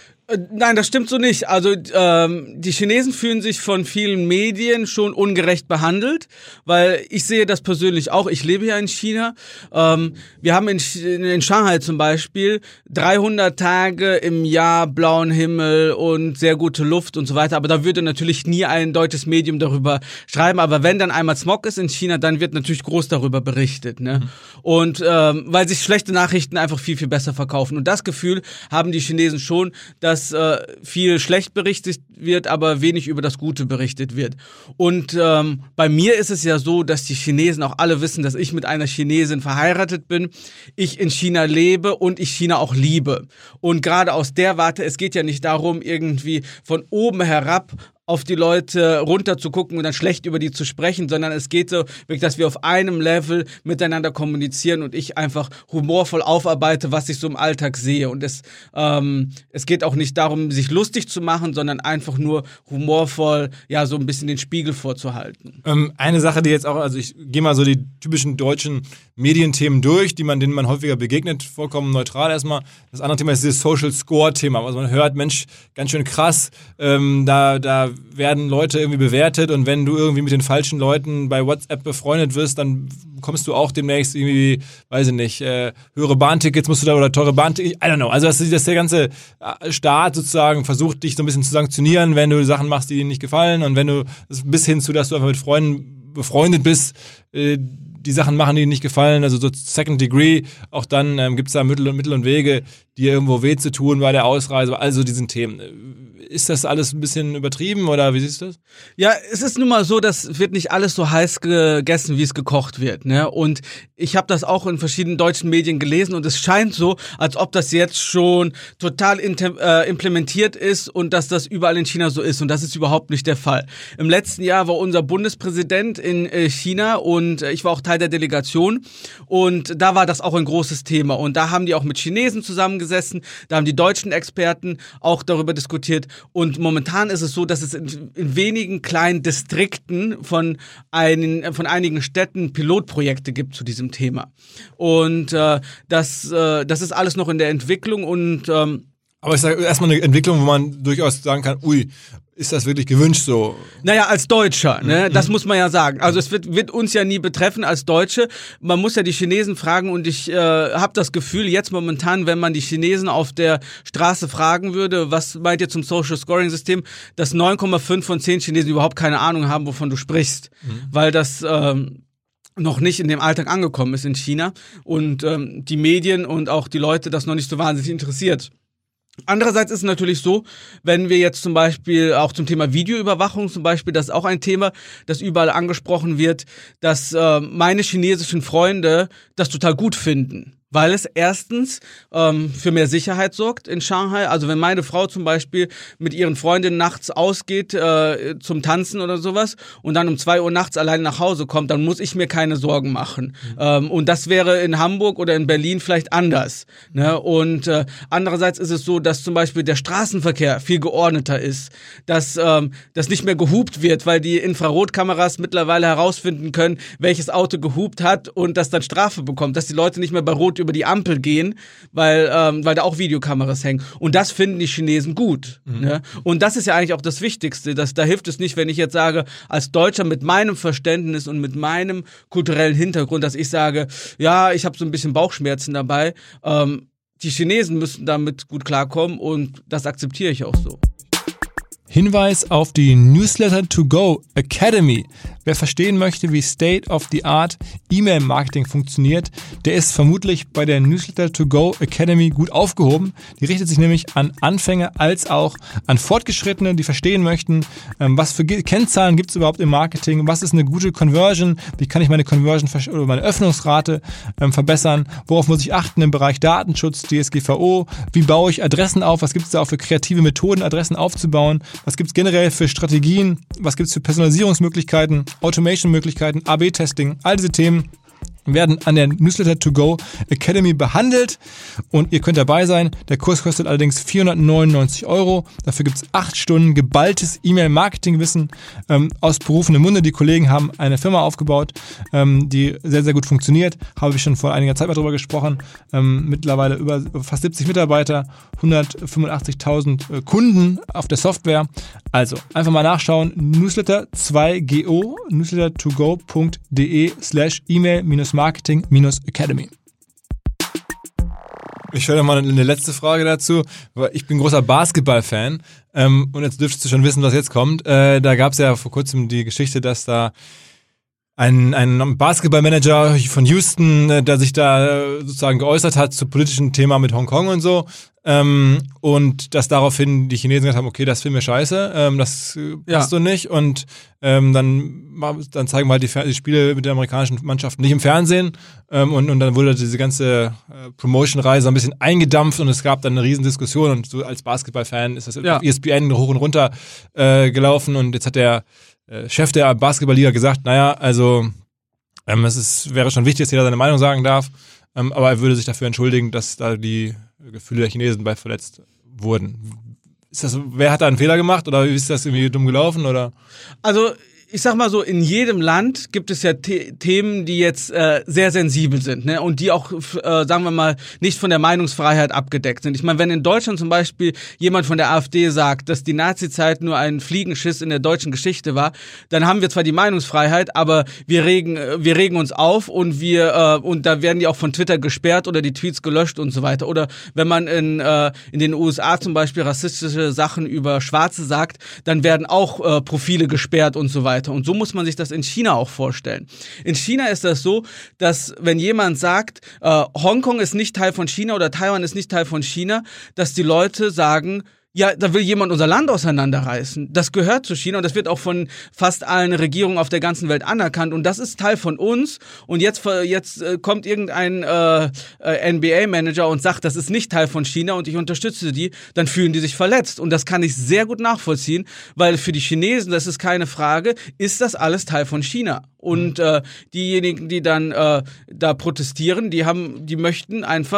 [SPEAKER 2] Nein, das stimmt so nicht. Also ähm, die Chinesen fühlen sich von vielen Medien schon ungerecht behandelt, weil ich sehe das persönlich auch. Ich lebe ja in China. Ähm, wir haben in, in Shanghai zum Beispiel dreihundert Tage im Jahr blauen Himmel und sehr gute Luft und so weiter. Aber da würde natürlich nie ein deutsches Medium darüber schreiben. Aber wenn dann einmal Smog ist in China, dann wird natürlich groß darüber berichtet. Ne? Mhm. Und ähm, weil sich schlechte Nachrichten einfach viel, viel besser verkaufen. Und das Gefühl haben die Chinesen schon, dass dass äh, viel schlecht berichtet wird, aber wenig über das Gute berichtet wird. Und ähm, bei mir ist es ja so, dass die Chinesen auch alle wissen, dass ich mit einer Chinesin verheiratet bin, ich in China lebe und ich China auch liebe. Und gerade aus der Warte, es geht ja nicht darum, irgendwie von oben herab auf die Leute runter zu gucken und dann schlecht über die zu sprechen, sondern es geht so wirklich, dass wir auf einem Level miteinander kommunizieren und ich einfach humorvoll aufarbeite, was ich so im Alltag sehe. Und es, ähm, es geht auch nicht darum, sich lustig zu machen, sondern einfach nur humorvoll, ja, so ein bisschen den Spiegel vorzuhalten.
[SPEAKER 1] Ähm, eine Sache, die jetzt auch, also ich gehe mal so die typischen deutschen Medienthemen durch, die man, denen man häufiger begegnet, vollkommen neutral erstmal. Das andere Thema ist dieses Social Score-Thema. Also man hört, Mensch, ganz schön krass, ähm, da, da werden Leute irgendwie bewertet und wenn du irgendwie mit den falschen Leuten bei WhatsApp befreundet wirst, dann kommst du auch demnächst irgendwie, weiß ich nicht, äh, höhere Bahntickets musst du da oder teure Bahntickets, I don't know. Also das ist, dass der ganze Staat sozusagen versucht, dich so ein bisschen zu sanktionieren, wenn du Sachen machst, die dir nicht gefallen und wenn du, bis hin zu, dass du einfach mit Freunden befreundet bist, äh, die Sachen machen, die dir nicht gefallen, also so Second Degree, auch dann ähm, gibt es da Mittel und Mittel und Wege, dir irgendwo weh zu tun bei der Ausreise, also diesen Themen. Ist das alles ein bisschen übertrieben oder wie siehst du das?
[SPEAKER 2] Ja, es ist nun mal so, das wird nicht alles so heiß gegessen, wie es gekocht wird, ne? Und ich habe das auch in verschiedenen deutschen Medien gelesen und es scheint so, als ob das jetzt schon total intem- äh, implementiert ist und dass das überall in China so ist und das ist überhaupt nicht der Fall. Im letzten Jahr war unser Bundespräsident in äh, China und äh, ich war auch Teil der Delegation und da war das auch ein großes Thema und da haben die auch mit Chinesen zusammengesessen, da haben die deutschen Experten auch darüber diskutiert. Und momentan ist es so, dass es in, in wenigen kleinen Distrikten von, einen, von einigen Städten Pilotprojekte gibt zu diesem Thema. Und äh, das, äh, das ist alles noch in der Entwicklung und ähm,
[SPEAKER 1] Aber ich sage erstmal eine Entwicklung, wo man durchaus sagen kann, ui, ist das wirklich gewünscht so?
[SPEAKER 2] Naja, als Deutscher, ne? Das muss man ja sagen. Also es wird, wird uns ja nie betreffen als Deutsche. Man muss ja die Chinesen fragen und ich äh, habe das Gefühl, jetzt momentan, wenn man die Chinesen auf der Straße fragen würde, was meint ihr zum Social Scoring System, dass neun Komma fünf von zehn Chinesen überhaupt keine Ahnung haben, wovon du sprichst. Mhm. Weil das ähm, noch nicht in dem Alltag angekommen ist in China und ähm, die Medien und auch die Leute das noch nicht so wahnsinnig interessiert. Andererseits ist es natürlich so, wenn wir jetzt zum Beispiel auch zum Thema Videoüberwachung zum Beispiel, das ist auch ein Thema, das überall angesprochen wird, dass äh, meine chinesischen Freunde das total gut finden. Weil es erstens ähm, für mehr Sicherheit sorgt in Shanghai. Also wenn meine Frau zum Beispiel mit ihren Freundinnen nachts ausgeht äh, zum Tanzen oder sowas und dann um zwei Uhr nachts allein nach Hause kommt, dann muss ich mir keine Sorgen machen. Mhm. Ähm, und das wäre in Hamburg oder in Berlin vielleicht anders. Ne? Und äh, andererseits ist es so, dass zum Beispiel der Straßenverkehr viel geordneter ist, dass ähm, das nicht mehr gehupt wird, weil die Infrarotkameras mittlerweile herausfinden können, welches Auto gehupt hat und das dann Strafe bekommt, dass die Leute nicht mehr bei Rot über die Ampel gehen, weil, ähm, weil da auch Videokameras hängen. Und das finden die Chinesen gut. Mhm. Ne? Und das ist ja eigentlich auch das Wichtigste. Dass, da hilft es nicht, wenn ich jetzt sage, als Deutscher mit meinem Verständnis und mit meinem kulturellen Hintergrund, dass ich sage, ja, ich habe so ein bisschen Bauchschmerzen dabei. Ähm, die Chinesen müssen damit gut klarkommen und das akzeptiere ich auch so.
[SPEAKER 1] Hinweis auf die Newsletter to Go Academy. Wer verstehen möchte, wie State-of-the-Art E-Mail-Marketing funktioniert, der ist vermutlich bei der Newsletter to Go Academy gut aufgehoben. Die richtet sich nämlich an Anfänger als auch an Fortgeschrittene, die verstehen möchten, was für Kennzahlen gibt es überhaupt im Marketing, was ist eine gute Conversion, wie kann ich meine Conversion oder meine Öffnungsrate verbessern, worauf muss ich achten im Bereich Datenschutz, D S G V O, wie baue ich Adressen auf, was gibt es da auch für kreative Methoden, Adressen aufzubauen, was gibt es generell für Strategien, was gibt es für Personalisierungsmöglichkeiten, Automation-Möglichkeiten, A B Testing, all diese Themen werden an der Newsletter to Go Academy behandelt und ihr könnt dabei sein. Der Kurs kostet allerdings vierhundertneunundneunzig Euro. Dafür gibt es acht Stunden geballtes E-Mail-Marketing-Wissen ähm, aus berufenem Munde. Die Kollegen haben eine Firma aufgebaut, ähm, die sehr, sehr gut funktioniert. Habe ich schon vor einiger Zeit mal drüber gesprochen. Ähm, mittlerweile über fast siebzig Mitarbeiter, hundertfünfundachtzigtausend äh, Kunden auf der Software. Also einfach mal nachschauen. Newsletter zwei go, newsletter to go punkt de slash E-Mail minus Marketing-Academy. Ich stelle mal eine letzte Frage dazu, weil ich bin großer Basketball-Fan ähm, und jetzt dürftest du schon wissen, was jetzt kommt. Äh, da gab es ja vor kurzem die Geschichte, dass da ein, ein Basketballmanager von Houston, äh, der sich da äh, sozusagen geäußert hat zu politischen Thema mit Hongkong und so. Ähm, und dass daraufhin die Chinesen gesagt haben, okay, das finden wir scheiße, ähm, das äh, passt ja so nicht. Und ähm, dann, dann zeigen wir halt die, die Spiele mit der amerikanischen Mannschaft nicht im Fernsehen. Ähm, und, und dann wurde diese ganze äh, Promotion-Reise ein bisschen eingedampft und es gab dann eine riesen Diskussion. Und so als Basketball-Fan ist das ja auf E S P N hoch und runter äh, gelaufen. Und jetzt hat der äh, Chef der Basketballliga gesagt, naja, also ähm, es ist, wäre schon wichtig, dass jeder seine Meinung sagen darf. Ähm, aber er würde sich dafür entschuldigen, dass da die Gefühle der Chinesen bei verletzt wurden. Ist das, wer hat da einen Fehler gemacht oder ist das irgendwie dumm gelaufen? Oder?
[SPEAKER 2] Also ich sag mal so, in jedem Land gibt es ja The- Themen, die jetzt äh, sehr sensibel sind, ne, und die auch, äh, sagen wir mal, nicht von der Meinungsfreiheit abgedeckt sind. Ich meine, wenn in Deutschland zum Beispiel jemand von der AfD sagt, dass die Nazi-Zeit nur ein Fliegenschiss in der deutschen Geschichte war, dann haben wir zwar die Meinungsfreiheit, aber wir regen, wir regen uns auf und wir äh, und da werden die auch von Twitter gesperrt oder die Tweets gelöscht und so weiter. Oder wenn man in äh, in den U S A zum Beispiel rassistische Sachen über Schwarze sagt, dann werden auch äh, Profile gesperrt und so weiter. Und so muss man sich das in China auch vorstellen. In China ist das so, dass wenn jemand sagt, äh, Hongkong ist nicht Teil von China oder Taiwan ist nicht Teil von China, dass die Leute sagen, ja, da will jemand unser Land auseinanderreißen. Das gehört zu China und das wird auch von fast allen Regierungen auf der ganzen Welt anerkannt und das ist Teil von uns und jetzt, jetzt äh, kommt irgendein äh, äh, N B A-Manager und sagt, das ist nicht Teil von China und ich unterstütze die, dann fühlen die sich verletzt und das kann ich sehr gut nachvollziehen, weil für die Chinesen, das ist keine Frage, ist das alles Teil von China. Und äh, diejenigen, die dann äh, da protestieren, die haben, die möchten einfach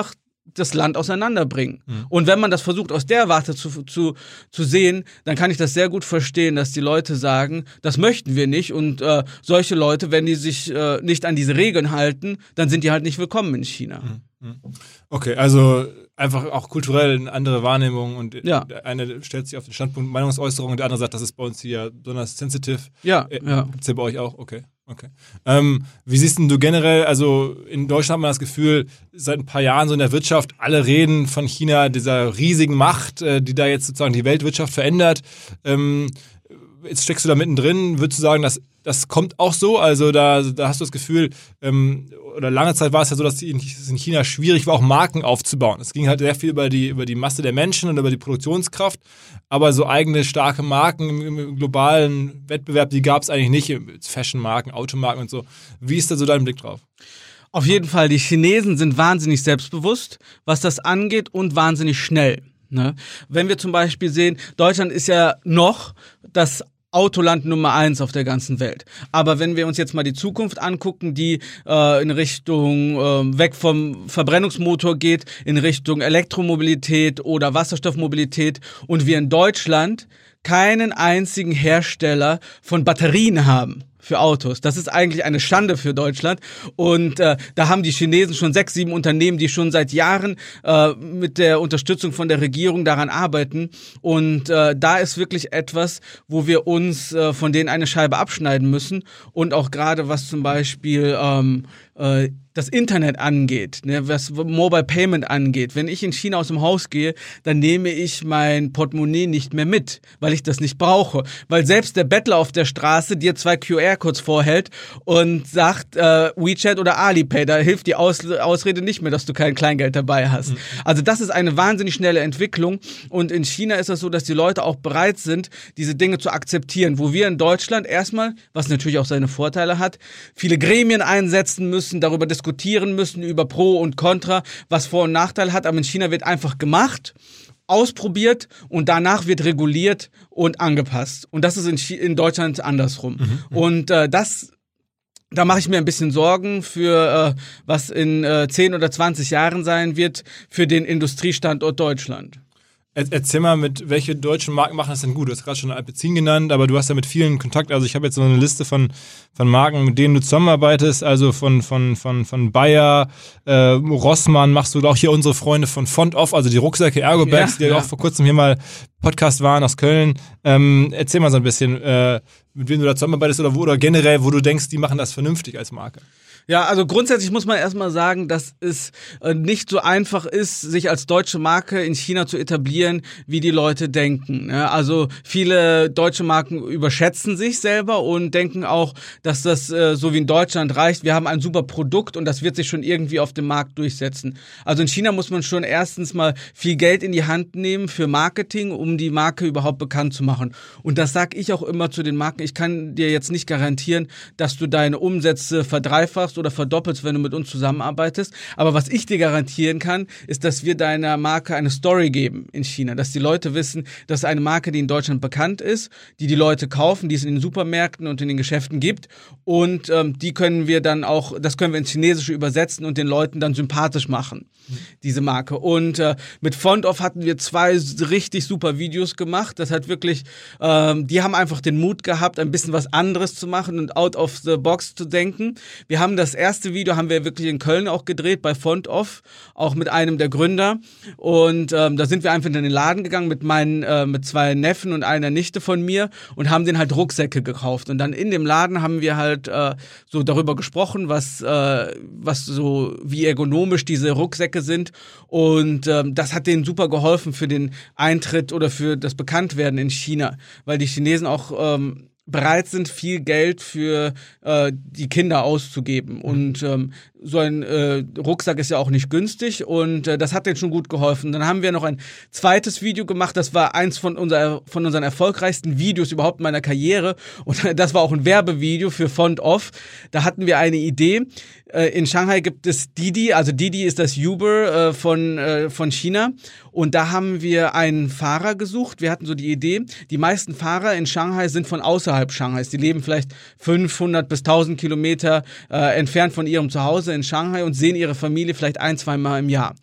[SPEAKER 2] das Land auseinanderbringen. Mhm. Und wenn man das versucht, aus der Warte zu, zu, zu sehen, dann kann ich das sehr gut verstehen, dass die Leute sagen, das möchten wir nicht. Und äh, solche Leute, wenn die sich äh, nicht an diese Regeln halten, dann sind die halt nicht willkommen in China.
[SPEAKER 1] Mhm. Okay, also einfach auch kulturell eine andere Wahrnehmung und
[SPEAKER 2] ja.
[SPEAKER 1] der eine stellt sich auf den Standpunkt Meinungsäußerung und der andere sagt, das ist bei uns hier besonders sensitive.
[SPEAKER 2] Ja,
[SPEAKER 1] äh,
[SPEAKER 2] ja.
[SPEAKER 1] Gibt's ja bei euch auch? Okay. Okay. Ähm, wie siehst denn du generell, also in Deutschland hat man das Gefühl, seit ein paar Jahren so in der Wirtschaft, alle reden von China, dieser riesigen Macht, äh, die da jetzt sozusagen die Weltwirtschaft verändert. Ähm, jetzt steckst du da mittendrin, würdest du sagen, dass das kommt auch so? Also da, da hast du das Gefühl, ähm, oder lange Zeit war es ja so, dass in China schwierig war, auch Marken aufzubauen. Es ging halt sehr viel über die, über die Masse der Menschen und über die Produktionskraft, aber so eigene starke Marken im, im globalen Wettbewerb, die gab es eigentlich nicht. Fashion-Marken, Automarken und so. Wie ist da so dein Blick drauf?
[SPEAKER 2] Auf jeden Fall, die Chinesen sind wahnsinnig selbstbewusst, was das angeht, und wahnsinnig schnell. Ne? Wenn wir zum Beispiel sehen, Deutschland ist ja noch das Autoland Nummer eins auf der ganzen Welt. Aber wenn wir uns jetzt mal die Zukunft angucken, die äh, in Richtung äh, weg vom Verbrennungsmotor geht, in Richtung Elektromobilität oder Wasserstoffmobilität, und wir in Deutschland keinen einzigen Hersteller von Batterien haben für Autos. Das ist eigentlich eine Schande für Deutschland. Und äh, da haben die Chinesen schon sechs, sieben Unternehmen, die schon seit Jahren äh, mit der Unterstützung von der Regierung daran arbeiten. Und äh, da ist wirklich etwas, wo wir uns äh, von denen eine Scheibe abschneiden müssen. Und auch gerade was zum Beispiel ähm, äh, das Internet angeht, ne, was Mobile Payment angeht. Wenn ich in China aus dem Haus gehe, dann nehme ich mein Portemonnaie nicht mehr mit, weil ich das nicht brauche. Weil selbst der Bettler auf der Straße dir zwei Q R-Codes vorhält und sagt äh, WeChat oder Alipay, da hilft die Aus- Ausrede nicht mehr, dass du kein Kleingeld dabei hast. Mhm. Also das ist eine wahnsinnig schnelle Entwicklung, und in China ist es so, dass die Leute auch bereit sind, diese Dinge zu akzeptieren, wo wir in Deutschland erstmal, was natürlich auch seine Vorteile hat, viele Gremien einsetzen müssen, darüber diskutieren diskutieren müssen über Pro und Contra, was Vor- und Nachteil hat, aber in China wird einfach gemacht, ausprobiert und danach wird reguliert und angepasst. Und das ist in, Ch- in Deutschland andersrum. Mhm. Und äh, das, da mache ich mir ein bisschen Sorgen für, äh, was in äh, zehn oder zwanzig Jahren sein wird für den Industriestandort Deutschland.
[SPEAKER 1] Erzähl mal, mit welche deutschen Marken machen das denn gut? Du hast gerade schon Alpecin genannt, aber du hast ja mit vielen Kontakt. Also ich habe jetzt so eine Liste von, von Marken, mit denen du zusammenarbeitest. Also von, von, von, von Bayer, äh, Rossmann, machst du auch hier unsere Freunde von Font Off, also die Rucksäcke, Ergo-Bags, ja, die ja auch vor kurzem hier mal Podcast waren aus Köln. Ähm, erzähl mal so ein bisschen, äh, mit wem du da zusammenarbeitest oder wo, oder generell, wo du denkst, die machen das vernünftig als Marke.
[SPEAKER 2] Ja, also grundsätzlich muss man erstmal sagen, dass es äh, nicht so einfach ist, sich als deutsche Marke in China zu etablieren, wie die Leute denken. Ne? Also viele deutsche Marken überschätzen sich selber und denken auch, dass das äh, so wie in Deutschland reicht. Wir haben ein super Produkt und das wird sich schon irgendwie auf dem Markt durchsetzen. Also in China muss man schon erstens mal viel Geld in die Hand nehmen für Marketing, um die Marke überhaupt bekannt zu machen. Und das sage ich auch immer zu den Marken. Ich kann dir jetzt nicht garantieren, dass du deine Umsätze verdreifachst oder verdoppelst, wenn du mit uns zusammenarbeitest. Aber was ich dir garantieren kann, ist, dass wir deiner Marke eine Story geben in China. Dass die Leute wissen, dass eine Marke, die in Deutschland bekannt ist, die die Leute kaufen, die es in den Supermärkten und in den Geschäften gibt. Und ähm, die können wir dann auch, das können wir ins Chinesische übersetzen und den Leuten dann sympathisch machen, mhm. diese Marke. Und äh, mit Font Off hatten wir zwei richtig super Videos gemacht. Das hat wirklich, ähm, die haben einfach den Mut gehabt, ein bisschen was anderes zu machen und out of the box zu denken. Wir haben das erste Video haben wir wirklich in Köln auch gedreht, bei Font Off, auch mit einem der Gründer. Und ähm, da sind wir einfach in den Laden gegangen mit meinen, äh, mit zwei Neffen und einer Nichte von mir und haben denen halt Rucksäcke gekauft. Und dann in dem Laden haben wir halt äh, so darüber gesprochen, was, äh, was so, wie ergonomisch diese Rucksäcke sind. Und ähm, das hat denen super geholfen für den Eintritt oder für das Bekanntwerden in China, weil die Chinesen auch ähm, bereit sind, viel Geld für äh, die Kinder auszugeben. Und ähm, so ein äh, Rucksack ist ja auch nicht günstig und äh, das hat denen schon gut geholfen. Dann haben wir noch ein zweites Video gemacht, das war eins von, unser, von unseren erfolgreichsten Videos überhaupt in meiner Karriere und das war auch ein Werbevideo für Font Off. Da hatten wir eine Idee. Äh, in Shanghai gibt es Didi, also Didi ist das Uber äh, von, äh, von China und da haben wir einen Fahrer gesucht. Wir hatten so die Idee, die meisten Fahrer in Shanghai sind von außerhalb Shanghais. Die leben vielleicht fünfhundert bis tausend Kilometer äh, entfernt von ihrem Zuhause in Shanghai und sehen ihre Familie vielleicht ein, zwei Mal im Jahr.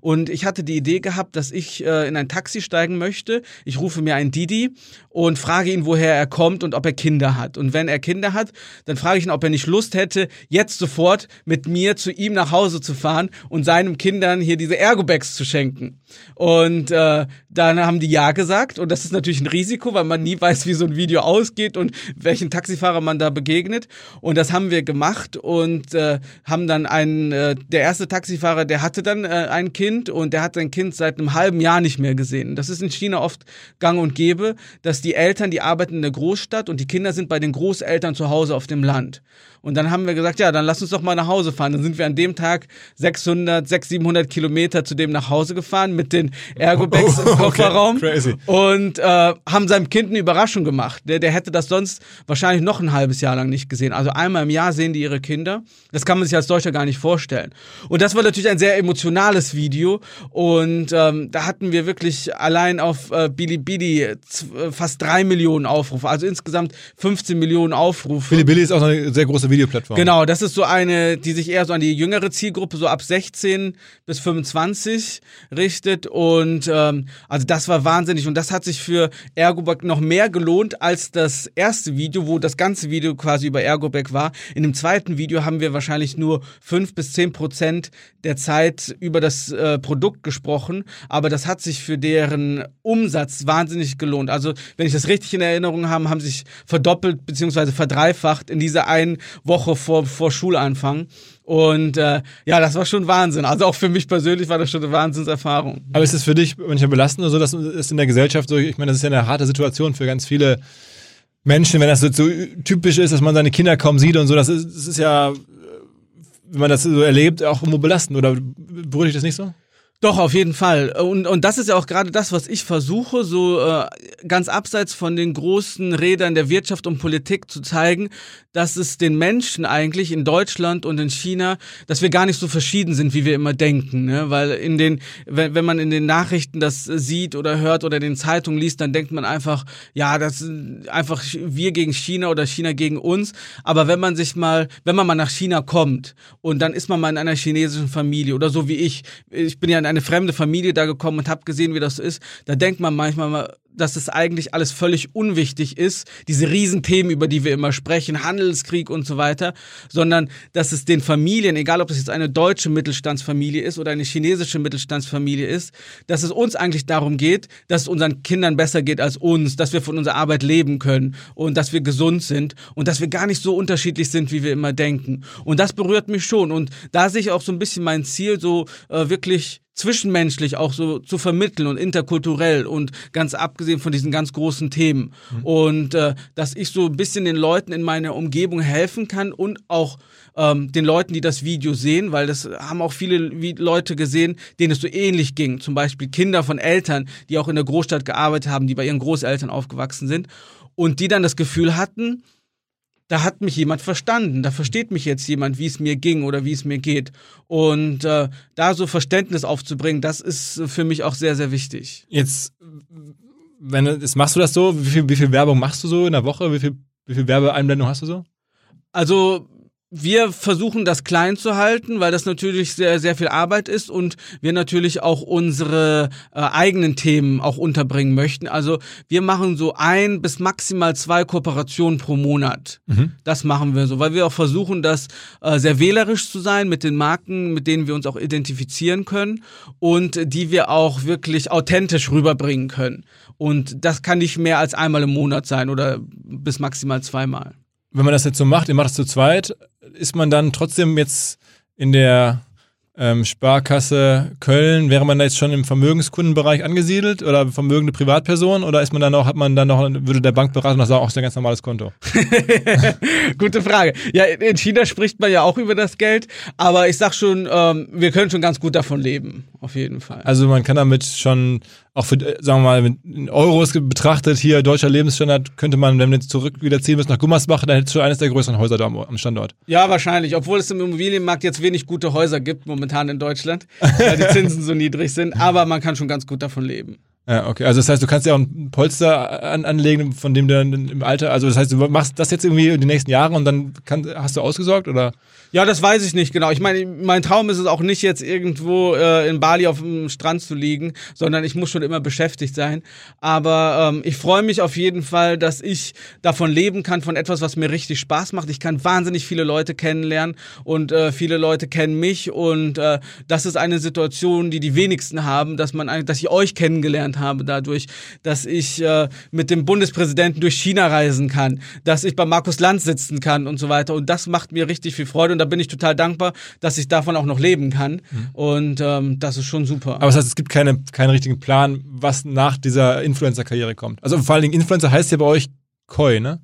[SPEAKER 2] Und ich hatte die Idee gehabt, dass ich äh, in ein Taxi steigen möchte. Ich rufe mir einen Didi und frage ihn, woher er kommt und ob er Kinder hat. Und wenn er Kinder hat, dann frage ich ihn, ob er nicht Lust hätte, jetzt sofort mit mir zu ihm nach Hause zu fahren und seinen Kindern hier diese Ergobags zu schenken. Und äh, dann haben die ja gesagt. Und das ist natürlich ein Risiko, weil man nie weiß, wie so ein Video ausgeht und welchen Taxifahrer man da begegnet. Und das haben wir gemacht und äh, haben dann einen, äh, der erste Taxifahrer, der hatte dann äh, ein Kind und der hat sein Kind seit einem halben Jahr nicht mehr gesehen. Das ist in China oft gang und gäbe, dass die Eltern, die arbeiten in der Großstadt und die Kinder sind bei den Großeltern zu Hause auf dem Land. Und dann haben wir gesagt, ja, dann lass uns doch mal nach Hause fahren. Dann sind wir an dem Tag sechshundert, sechshundert, siebenhundert Kilometer zu dem nach Hause gefahren mit den Ergobags oh, im Kofferraum
[SPEAKER 1] okay, crazy.
[SPEAKER 2] Und äh, haben seinem Kind eine Überraschung gemacht. Der, der hätte das sonst wahrscheinlich noch ein halbes Jahr lang nicht gesehen. Also einmal im Jahr sehen die ihre Kinder. Das kann man sich als Deutscher gar nicht vorstellen. Und das war natürlich ein sehr emotionales Video. Und ähm, da hatten wir wirklich allein auf äh, Bilibili fast drei Millionen Aufrufe. Also insgesamt fünfzehn Millionen Aufrufe.
[SPEAKER 1] Bilibili ist auch eine sehr große Videoplattform.
[SPEAKER 2] Genau, das ist so eine, die sich eher so an die jüngere Zielgruppe, so ab sechzehn bis fünfundzwanzig richtet. Und ähm, also das war wahnsinnig. Und das hat sich für Ergobag noch mehr gelohnt als das erste Video, wo das ganze Video quasi über Ergobag war. In dem zweiten Video haben wir wahrscheinlich nur fünf bis zehn Prozent der Zeit über das äh, Produkt gesprochen. Aber das hat sich für deren Umsatz wahnsinnig gelohnt. Also wenn ich das richtig in Erinnerung habe, haben sich verdoppelt bzw. verdreifacht in dieser einen Woche vor, vor Schulanfang. Und äh, ja, das war schon Wahnsinn. Also auch für mich persönlich war das schon eine Wahnsinnserfahrung.
[SPEAKER 1] Aber ist es für dich manchmal belastend oder so, dass es in der Gesellschaft so, ich meine, das ist ja eine harte Situation für ganz viele Menschen, wenn das so, so typisch ist, dass man seine Kinder kaum sieht und so, das ist, das ist ja, wenn man das so erlebt, auch irgendwo belastend. Oder berührt dich das nicht so?
[SPEAKER 2] Doch, auf jeden Fall. Und, und das ist ja auch gerade das, was ich versuche, so äh, ganz abseits von den großen Rädern der Wirtschaft und Politik zu zeigen, dass es den Menschen eigentlich in Deutschland und in China, dass wir gar nicht so verschieden sind, wie wir immer denken. Ne? Weil in den, wenn, wenn man in den Nachrichten das sieht oder hört oder in den Zeitungen liest, dann denkt man einfach, ja, das sind einfach wir gegen China oder China gegen uns. Aber wenn man sich mal, wenn man mal nach China kommt und dann ist man mal in einer chinesischen Familie oder so wie ich, ich bin ja in eine fremde Familie da gekommen und habe gesehen, wie das so ist, da denkt man manchmal mal, dass es eigentlich alles völlig unwichtig ist, diese Riesenthemen, über die wir immer sprechen, Handelskrieg und so weiter, sondern dass es den Familien, egal ob es jetzt eine deutsche Mittelstandsfamilie ist oder eine chinesische Mittelstandsfamilie ist, dass es uns eigentlich darum geht, dass es unseren Kindern besser geht als uns, dass wir von unserer Arbeit leben können und dass wir gesund sind und dass wir gar nicht so unterschiedlich sind, wie wir immer denken. Und das berührt mich schon. Und da sehe ich auch so ein bisschen mein Ziel, so äh, wirklich zwischenmenschlich auch so zu vermitteln und interkulturell und ganz abgesehen von diesen ganz großen Themen. Mhm. Und äh, dass ich so ein bisschen den Leuten in meiner Umgebung helfen kann und auch ähm, den Leuten, die das Video sehen, weil das haben auch viele Leute gesehen, denen es so ähnlich ging. Zum Beispiel Kinder von Eltern, die auch in der Großstadt gearbeitet haben, die bei ihren Großeltern aufgewachsen sind und die dann das Gefühl hatten, da hat mich jemand verstanden, da versteht mich jetzt jemand, wie es mir ging oder wie es mir geht. Und äh, da so Verständnis aufzubringen, das ist für mich auch sehr, sehr wichtig.
[SPEAKER 1] Jetzt, wenn jetzt machst du das so, wie viel, wie viel Werbung machst du so in der Woche? Wie viel, wie viel Werbeeinblendung hast du so?
[SPEAKER 2] Also wir versuchen das klein zu halten, weil das natürlich sehr, sehr viel Arbeit ist und wir natürlich auch unsere äh, eigenen Themen auch unterbringen möchten. Also wir machen so ein bis maximal zwei Kooperationen pro Monat. Mhm. Das machen wir so, weil wir auch versuchen, das äh, sehr wählerisch zu sein mit den Marken, mit denen wir uns auch identifizieren können und die wir auch wirklich authentisch rüberbringen können. Und das kann nicht mehr als einmal im Monat sein oder bis maximal zweimal.
[SPEAKER 1] Wenn man das jetzt so macht, ihr macht es zu zweit, ist man dann trotzdem jetzt in der ähm, Sparkasse Köln, wäre man da jetzt schon im Vermögenskundenbereich angesiedelt oder vermögende Privatperson oder ist man dann noch, hat man dann noch, würde der Bankberater noch sagen, auch ist ein ganz normales Konto?
[SPEAKER 2] Gute Frage. Ja, in China spricht man ja auch über das Geld, aber ich sag schon, ähm, wir können schon ganz gut davon leben, auf jeden Fall.
[SPEAKER 1] Also man kann damit schon auch für, sagen wir mal, in Euros betrachtet, hier deutscher Lebensstandard, könnte man, wenn wir jetzt zurück wieder ziehen müssen nach Gummersbach, dann hättest du eines der größeren Häuser da am Standort.
[SPEAKER 2] Ja, wahrscheinlich, obwohl es im Immobilienmarkt jetzt wenig gute Häuser gibt momentan in Deutschland, weil die Zinsen so niedrig sind, aber man kann schon ganz gut davon leben.
[SPEAKER 1] Ja, okay. Also das heißt, du kannst ja auch ein Polster an, anlegen, von dem du dann im Alter, also das heißt, du machst das jetzt irgendwie in den nächsten Jahren und dann kann, hast du ausgesorgt, oder?
[SPEAKER 2] Ja, das weiß ich nicht genau. Ich meine, mein Traum ist es auch nicht, jetzt irgendwo äh, in Bali auf dem Strand zu liegen, sondern ich muss schon immer beschäftigt sein. Aber ähm, ich freue mich auf jeden Fall, dass ich davon leben kann, von etwas, was mir richtig Spaß macht. Ich kann wahnsinnig viele Leute kennenlernen und äh, viele Leute kennen mich und äh, das ist eine Situation, die die wenigsten haben, dass man, dass ich euch kennengelernt habe dadurch, dass ich äh, mit dem Bundespräsidenten durch China reisen kann, dass ich bei Markus Lanz sitzen kann und so weiter. Und das macht mir richtig viel Freude und da bin ich total dankbar, dass ich davon auch noch leben kann. Mhm. Und ähm, das ist schon super.
[SPEAKER 1] Aber das heißt, es gibt keine, keinen richtigen Plan, was nach dieser Influencer-Karriere kommt. Also vor allen Dingen Influencer heißt ja bei euch Koi, ne?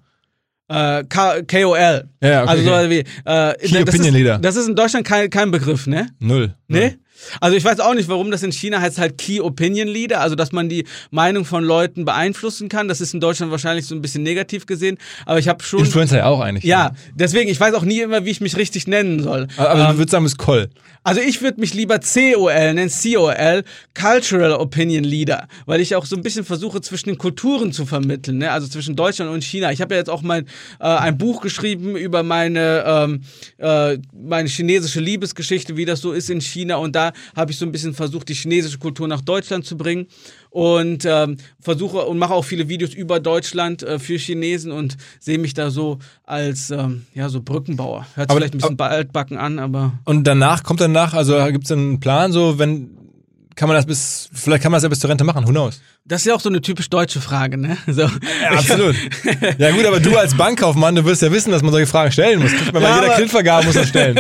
[SPEAKER 2] Äh, K O L.
[SPEAKER 1] Ja, okay.
[SPEAKER 2] Also so wie äh,
[SPEAKER 1] Key Opinion Leader.
[SPEAKER 2] Das ist in Deutschland kein, kein Begriff, ne?
[SPEAKER 1] Null.
[SPEAKER 2] Ne? Also ich weiß auch nicht, warum das in China heißt halt Key Opinion Leader, also dass man die Meinung von Leuten beeinflussen kann. Das ist in Deutschland wahrscheinlich so ein bisschen negativ gesehen, aber ich habe schon...
[SPEAKER 1] Influencer ja auch eigentlich.
[SPEAKER 2] Ja, deswegen, ich weiß auch nie immer, wie ich mich richtig nennen soll.
[SPEAKER 1] Aber
[SPEAKER 2] ähm,
[SPEAKER 1] du würdest sagen, es ist Koll.
[SPEAKER 2] Also ich würde mich lieber C O L nennen, C O L, Cultural Opinion Leader, weil ich auch so ein bisschen versuche, zwischen den Kulturen zu vermitteln, ne? Also zwischen Deutschland und China. Ich habe ja jetzt auch mein äh, ein Buch geschrieben über meine ähm, äh, meine chinesische Liebesgeschichte, wie das so ist in China, und da habe ich so ein bisschen versucht, die chinesische Kultur nach Deutschland zu bringen und ähm, versuche und mache auch viele Videos über Deutschland äh, für Chinesen und sehe mich da so als ähm, ja so Brückenbauer. Hört sich vielleicht ein bisschen aber, altbacken an, aber...
[SPEAKER 1] Und danach, kommt danach, also gibt es einen Plan, so wenn... Kann man das bis, vielleicht kann man das ja bis zur Rente machen, who knows?
[SPEAKER 2] Das ist ja auch so eine typisch deutsche Frage, ne? So.
[SPEAKER 1] Ja, absolut. Ja gut, aber du als Bankkaufmann, du wirst ja wissen, dass man solche Fragen stellen muss. Bei ja, jeder Kreditvergabe muss man stellen.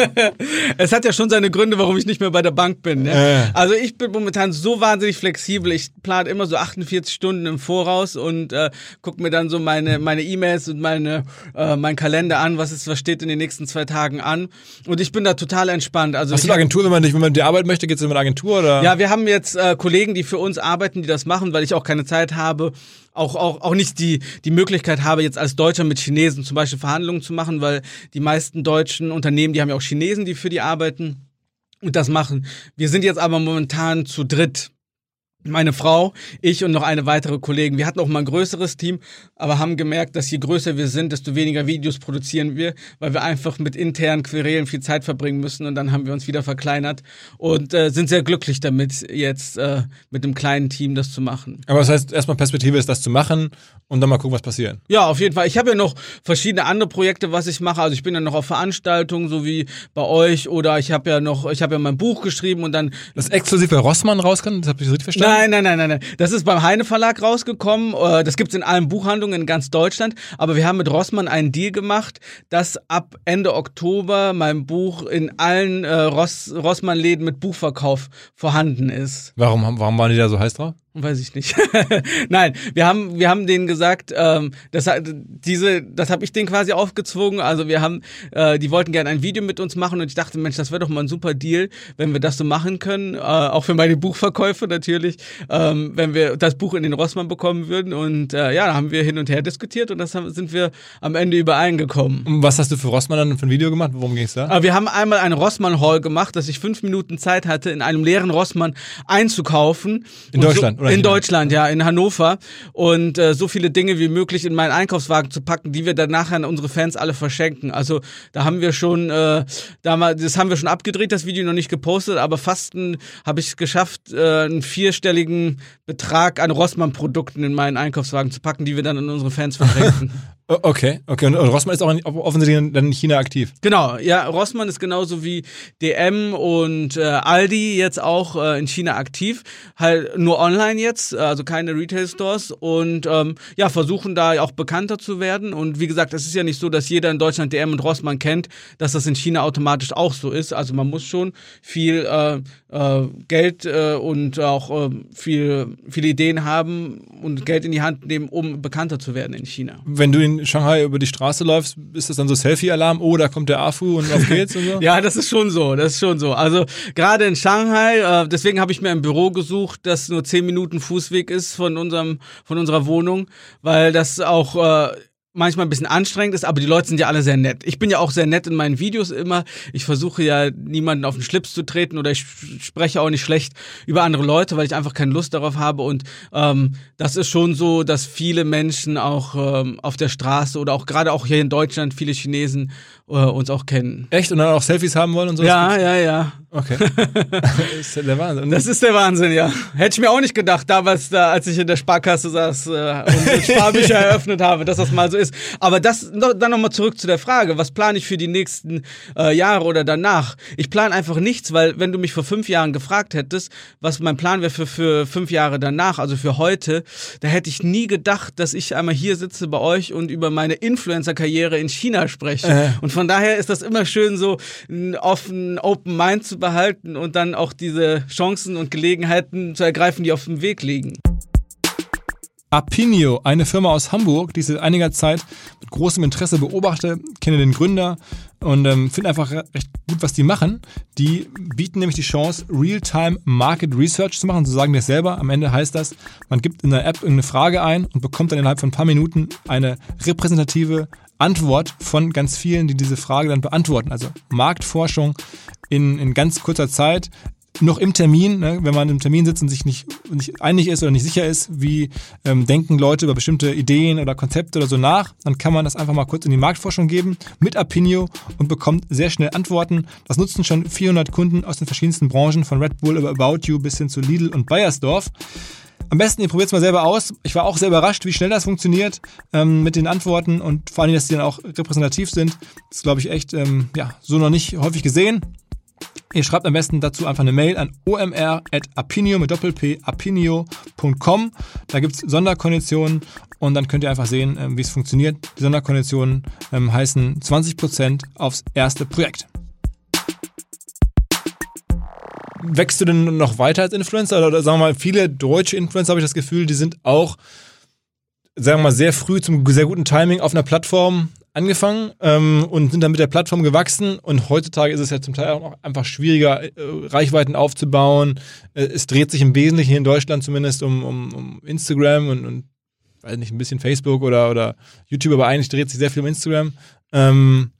[SPEAKER 2] Es hat ja schon seine Gründe, warum ich nicht mehr bei der Bank bin. Ne?
[SPEAKER 1] Äh.
[SPEAKER 2] Also ich bin momentan so wahnsinnig flexibel. Ich plane immer so achtundvierzig Stunden im Voraus und äh, gucke mir dann so meine meine E-Mails und meine äh, meinen Kalender an, was ist, was steht in den nächsten zwei Tagen an. Und ich bin da total entspannt. Also
[SPEAKER 1] hast du eine Agentur, wenn man nicht, wenn man die Arbeit möchte, geht es in eine Agentur oder?
[SPEAKER 2] Ja, wir haben jetzt äh, Kollegen, die für uns arbeiten, die das machen, weil ich auch keine Zeit habe, auch, auch, auch nicht die, die Möglichkeit habe, jetzt als Deutscher mit Chinesen zum Beispiel Verhandlungen zu machen, weil die meisten deutschen Unternehmen, die haben ja auch Chinesen, die für die arbeiten und das machen. Wir sind jetzt aber momentan zu dritt. Meine Frau, ich und noch eine weitere Kollegin. Wir hatten auch mal ein größeres Team, aber haben gemerkt, dass je größer wir sind, desto weniger Videos produzieren wir, weil wir einfach mit internen Querelen viel Zeit verbringen müssen und dann haben wir uns wieder verkleinert und äh, sind sehr glücklich damit, jetzt äh, mit einem kleinen Team das zu machen.
[SPEAKER 1] Aber das heißt, erstmal Perspektive ist, das zu machen und dann mal gucken, was passiert.
[SPEAKER 2] Ja, auf jeden Fall. Ich habe ja noch verschiedene andere Projekte, was ich mache. Also ich bin ja noch auf Veranstaltungen, so wie bei euch, oder ich habe ja noch, ich habe ja mein Buch geschrieben und dann...
[SPEAKER 1] Das exklusiv bei Rossmann rauskommt, das habt ihr richtig verstanden?
[SPEAKER 2] Nein, nein, nein, nein, nein. Das ist beim Heine Verlag rausgekommen. Das gibt's in allen Buchhandlungen in ganz Deutschland. Aber wir haben mit Rossmann einen Deal gemacht, dass ab Ende Oktober mein Buch in allen äh, Ross, Rossmann-Läden mit Buchverkauf vorhanden ist.
[SPEAKER 1] Warum, warum waren die da so heiß drauf?
[SPEAKER 2] Weiß ich nicht. Nein, wir haben wir haben denen gesagt, ähm, das diese das habe ich denen quasi aufgezwungen. Also wir haben, äh, die wollten gerne ein Video mit uns machen und ich dachte, Mensch, das wäre doch mal ein super Deal, wenn wir das so machen können, äh, auch für meine Buchverkäufe natürlich, ähm, wenn wir das Buch in den Rossmann bekommen würden. Und äh, ja, da haben wir hin und her diskutiert und das haben, sind wir am Ende übereingekommen.
[SPEAKER 1] Und was hast du für Rossmann dann für ein Video gemacht? Worum ging es da?
[SPEAKER 2] Äh, wir haben einmal einen Rossmann-Haul gemacht, dass ich fünf Minuten Zeit hatte, in einem leeren Rossmann einzukaufen.
[SPEAKER 1] In Deutschland?
[SPEAKER 2] So, in Deutschland, ja, in Hannover. Und äh, so viele Dinge wie möglich in meinen Einkaufswagen zu packen, die wir dann nachher an unsere Fans alle verschenken. Also da haben wir schon, äh, damals, das haben wir schon abgedreht, das Video noch nicht gepostet, aber fast habe ich es geschafft, äh, einen vierstelligen Betrag an Rossmann-Produkten in meinen Einkaufswagen zu packen, die wir dann an unsere Fans verschenken.
[SPEAKER 1] Okay, okay. Und Rossmann ist auch offensichtlich dann in China aktiv.
[SPEAKER 2] Genau, ja, Rossmann ist genauso wie D M und äh, Aldi jetzt auch äh, in China aktiv. Halt nur online jetzt, also keine Retail-Stores und ähm, ja, versuchen da auch bekannter zu werden. Und wie gesagt, es ist ja nicht so, dass jeder in Deutschland D M und Rossmann kennt, dass das in China automatisch auch so ist. Also man muss schon viel äh, äh, Geld äh, und auch äh, viel, viele Ideen haben und Geld in die Hand nehmen, um bekannter zu werden in China.
[SPEAKER 1] Wenn du in Shanghai über die Straße läufst, ist das dann so Selfie-Alarm? Oh, da kommt der A F U und auf geht's und so?
[SPEAKER 2] Ja, das ist schon so, das ist schon so. Also gerade in Shanghai, äh, deswegen habe ich mir ein Büro gesucht, das nur zehn Minuten Fußweg ist von unserem, von unserer Wohnung, weil das auch äh, manchmal ein bisschen anstrengend ist, aber die Leute sind ja alle sehr nett. Ich bin ja auch sehr nett in meinen Videos immer. Ich versuche ja niemanden auf den Schlips zu treten oder ich spreche auch nicht schlecht über andere Leute, weil ich einfach keine Lust darauf habe. Und ähm, das ist schon so, dass viele Menschen auch ähm, auf der Straße oder auch gerade auch hier in Deutschland, viele Chinesen äh, uns auch kennen.
[SPEAKER 1] Echt? Und dann auch Selfies haben wollen und so?
[SPEAKER 2] Ja, ja, ja.
[SPEAKER 1] Okay. Das ist der Wahnsinn.
[SPEAKER 2] Das ist der Wahnsinn, ja. Hätte ich mir auch nicht gedacht, damals, da, als ich in der Sparkasse saß äh, und Sparbücher eröffnet habe, dass das mal so ist. Aber das, dann nochmal zurück zu der Frage, was plane ich für die nächsten äh, Jahre oder danach? Ich plane einfach nichts, weil wenn du mich vor fünf Jahren gefragt hättest, was mein Plan wäre für, für fünf Jahre danach, also für heute, da hätte ich nie gedacht, dass ich einmal hier sitze bei euch und über meine Influencer-Karriere in China spreche. Äh. Und von daher ist das immer schön, so einen offenen Open Mind zu behalten und dann auch diese Chancen und Gelegenheiten zu ergreifen, die auf dem Weg liegen.
[SPEAKER 1] Apinio, eine Firma aus Hamburg, die ich seit einiger Zeit mit großem Interesse beobachte, kenne den Gründer und ähm, finde einfach recht gut, was die machen. Die bieten nämlich die Chance, Real-Time Market Research zu machen. So sagen die es selber. Am Ende heißt das, man gibt in der App irgendeine Frage ein und bekommt dann innerhalb von ein paar Minuten eine repräsentative Antwort von ganz vielen, die diese Frage dann beantworten. Also Marktforschung in, in ganz kurzer Zeit. Noch im Termin, ne, wenn man im Termin sitzt und sich nicht, nicht einig ist oder nicht sicher ist, wie ähm, denken Leute über bestimmte Ideen oder Konzepte oder so nach, dann kann man das einfach mal kurz in die Marktforschung geben mit Apinio und bekommt sehr schnell Antworten. Das nutzen schon vierhundert Kunden aus den verschiedensten Branchen, von Red Bull über About You bis hin zu Lidl und Bayersdorf. Am besten, ihr probiert es mal selber aus. Ich war auch sehr überrascht, wie schnell das funktioniert ähm, mit den Antworten und vor allem, dass die dann auch repräsentativ sind. Das ist, glaube ich, echt ähm, ja, so noch nicht häufig gesehen. Ihr schreibt am besten dazu einfach eine Mail an omr at apinio mit Doppel-P apinio punkt com. Da gibt es Sonderkonditionen und dann könnt ihr einfach sehen, ähm, wie es funktioniert. Die Sonderkonditionen ähm, heißen zwanzig Prozent aufs erste Projekt. Wächst du denn noch weiter als Influencer? Oder, oder sagen wir mal, viele deutsche Influencer, habe ich das Gefühl, die sind auch, sagen wir mal, sehr früh zum sehr guten Timing auf einer Plattform angefangen ähm, und sind dann mit der Plattform gewachsen und heutzutage ist es ja zum Teil auch noch einfach schwieriger, äh, Reichweiten aufzubauen. Äh, es dreht sich im Wesentlichen hier in Deutschland zumindest um, um, um Instagram und, und weiß nicht, ein bisschen Facebook oder, oder YouTube, aber eigentlich dreht sich sehr viel um Instagram. Ähm,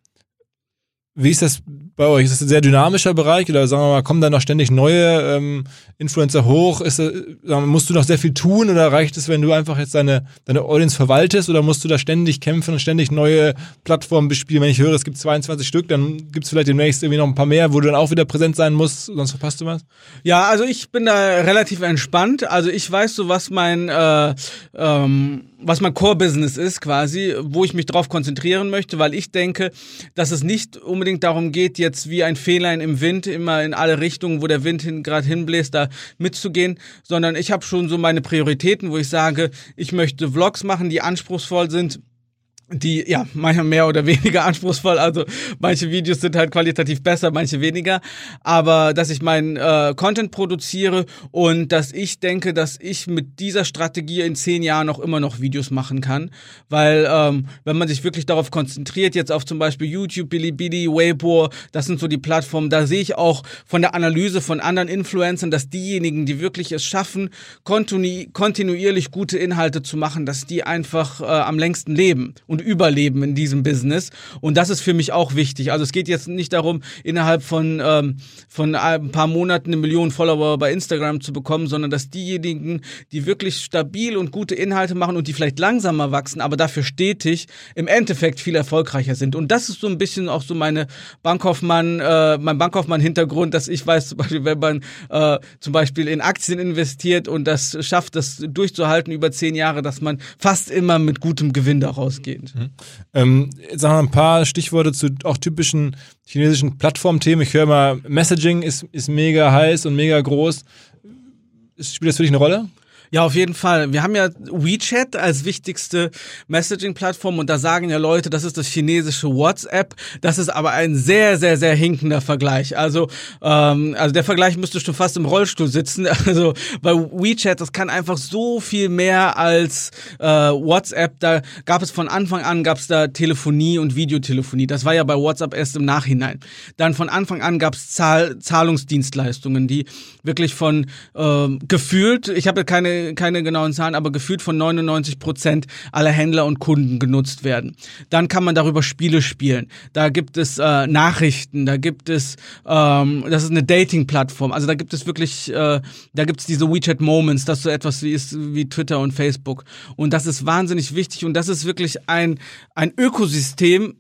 [SPEAKER 1] Wie ist das bei euch? Ist das ein sehr dynamischer Bereich oder sagen wir mal, kommen da noch ständig neue ähm, Influencer hoch? Ist das, sagen wir, musst du noch sehr viel tun oder reicht es, wenn du einfach jetzt deine, deine Audience verwaltest oder musst du da ständig kämpfen und ständig neue Plattformen bespielen? Wenn ich höre, es gibt zweiundzwanzig Stück, dann gibt es vielleicht demnächst irgendwie noch ein paar mehr, wo du dann auch wieder präsent sein musst, sonst verpasst du was?
[SPEAKER 2] Ja, also ich bin da relativ entspannt. Also ich weiß so, was mein äh, ähm, was mein Core-Business ist quasi, wo ich mich drauf konzentrieren möchte, weil ich denke, dass es nicht unbedingt darum geht, jetzt wie ein Fähnlein im Wind immer in alle Richtungen, wo der Wind hin, gerade hinbläst, da mitzugehen, sondern ich habe schon so meine Prioritäten, wo ich sage, ich möchte Vlogs machen, die anspruchsvoll sind, die, ja, manchmal mehr oder weniger anspruchsvoll, also manche Videos sind halt qualitativ besser, manche weniger, aber dass ich meinen äh, Content produziere und dass ich denke, dass ich mit dieser Strategie in zehn Jahren auch immer noch Videos machen kann, weil ähm, wenn man sich wirklich darauf konzentriert, jetzt auf zum Beispiel YouTube, Bilibili, Weibo, das sind so die Plattformen, da sehe ich auch von der Analyse von anderen Influencern, dass diejenigen, die wirklich es schaffen, kontinu- kontinuierlich gute Inhalte zu machen, dass die einfach äh, am längsten leben und überleben in diesem Business. Und das ist für mich auch wichtig. Also es geht jetzt nicht darum, innerhalb von, ähm, von ein paar Monaten eine Million Follower bei Instagram zu bekommen, sondern dass diejenigen, die wirklich stabil und gute Inhalte machen und die vielleicht langsamer wachsen, aber dafür stetig, im Endeffekt viel erfolgreicher sind. Und das ist so ein bisschen auch so meine Bankkaufmann, äh, mein Bankkaufmann-Hintergrund, dass ich weiß, zum Beispiel, wenn man äh, zum Beispiel in Aktien investiert und das schafft, das durchzuhalten über zehn Jahre, dass man fast immer mit gutem Gewinn daraus geht.
[SPEAKER 1] Mhm. Ähm, jetzt sagen wir ein paar Stichworte zu auch typischen chinesischen Plattformthemen. Ich höre mal, Messaging ist, ist mega heiß und mega groß. Spielt das für dich eine Rolle?
[SPEAKER 2] Ja, auf jeden Fall. Wir haben ja WeChat als wichtigste Messaging-Plattform und da sagen ja Leute, das ist das chinesische WhatsApp. Das ist aber ein sehr, sehr, sehr hinkender Vergleich. Also, ähm, also der Vergleich müsste schon fast im Rollstuhl sitzen. Also bei WeChat, das kann einfach so viel mehr als äh, WhatsApp. Da gab es von Anfang an, gab es da Telefonie und Videotelefonie. Das war ja bei WhatsApp erst im Nachhinein. Dann von Anfang an gab es Zahl- Zahlungsdienstleistungen, die wirklich von ähm, gefühlt, ich habe keine keine, keine genauen Zahlen, aber gefühlt von neunundneunzig Prozent aller Händler und Kunden genutzt werden. Dann kann man darüber Spiele spielen. Da gibt es äh, Nachrichten, da gibt es, ähm, das ist eine Dating-Plattform. Also da gibt es wirklich, äh, da gibt es diese WeChat Moments, das so etwas wie ist wie Twitter und Facebook. Und das ist wahnsinnig wichtig und das ist wirklich ein, ein Ökosystem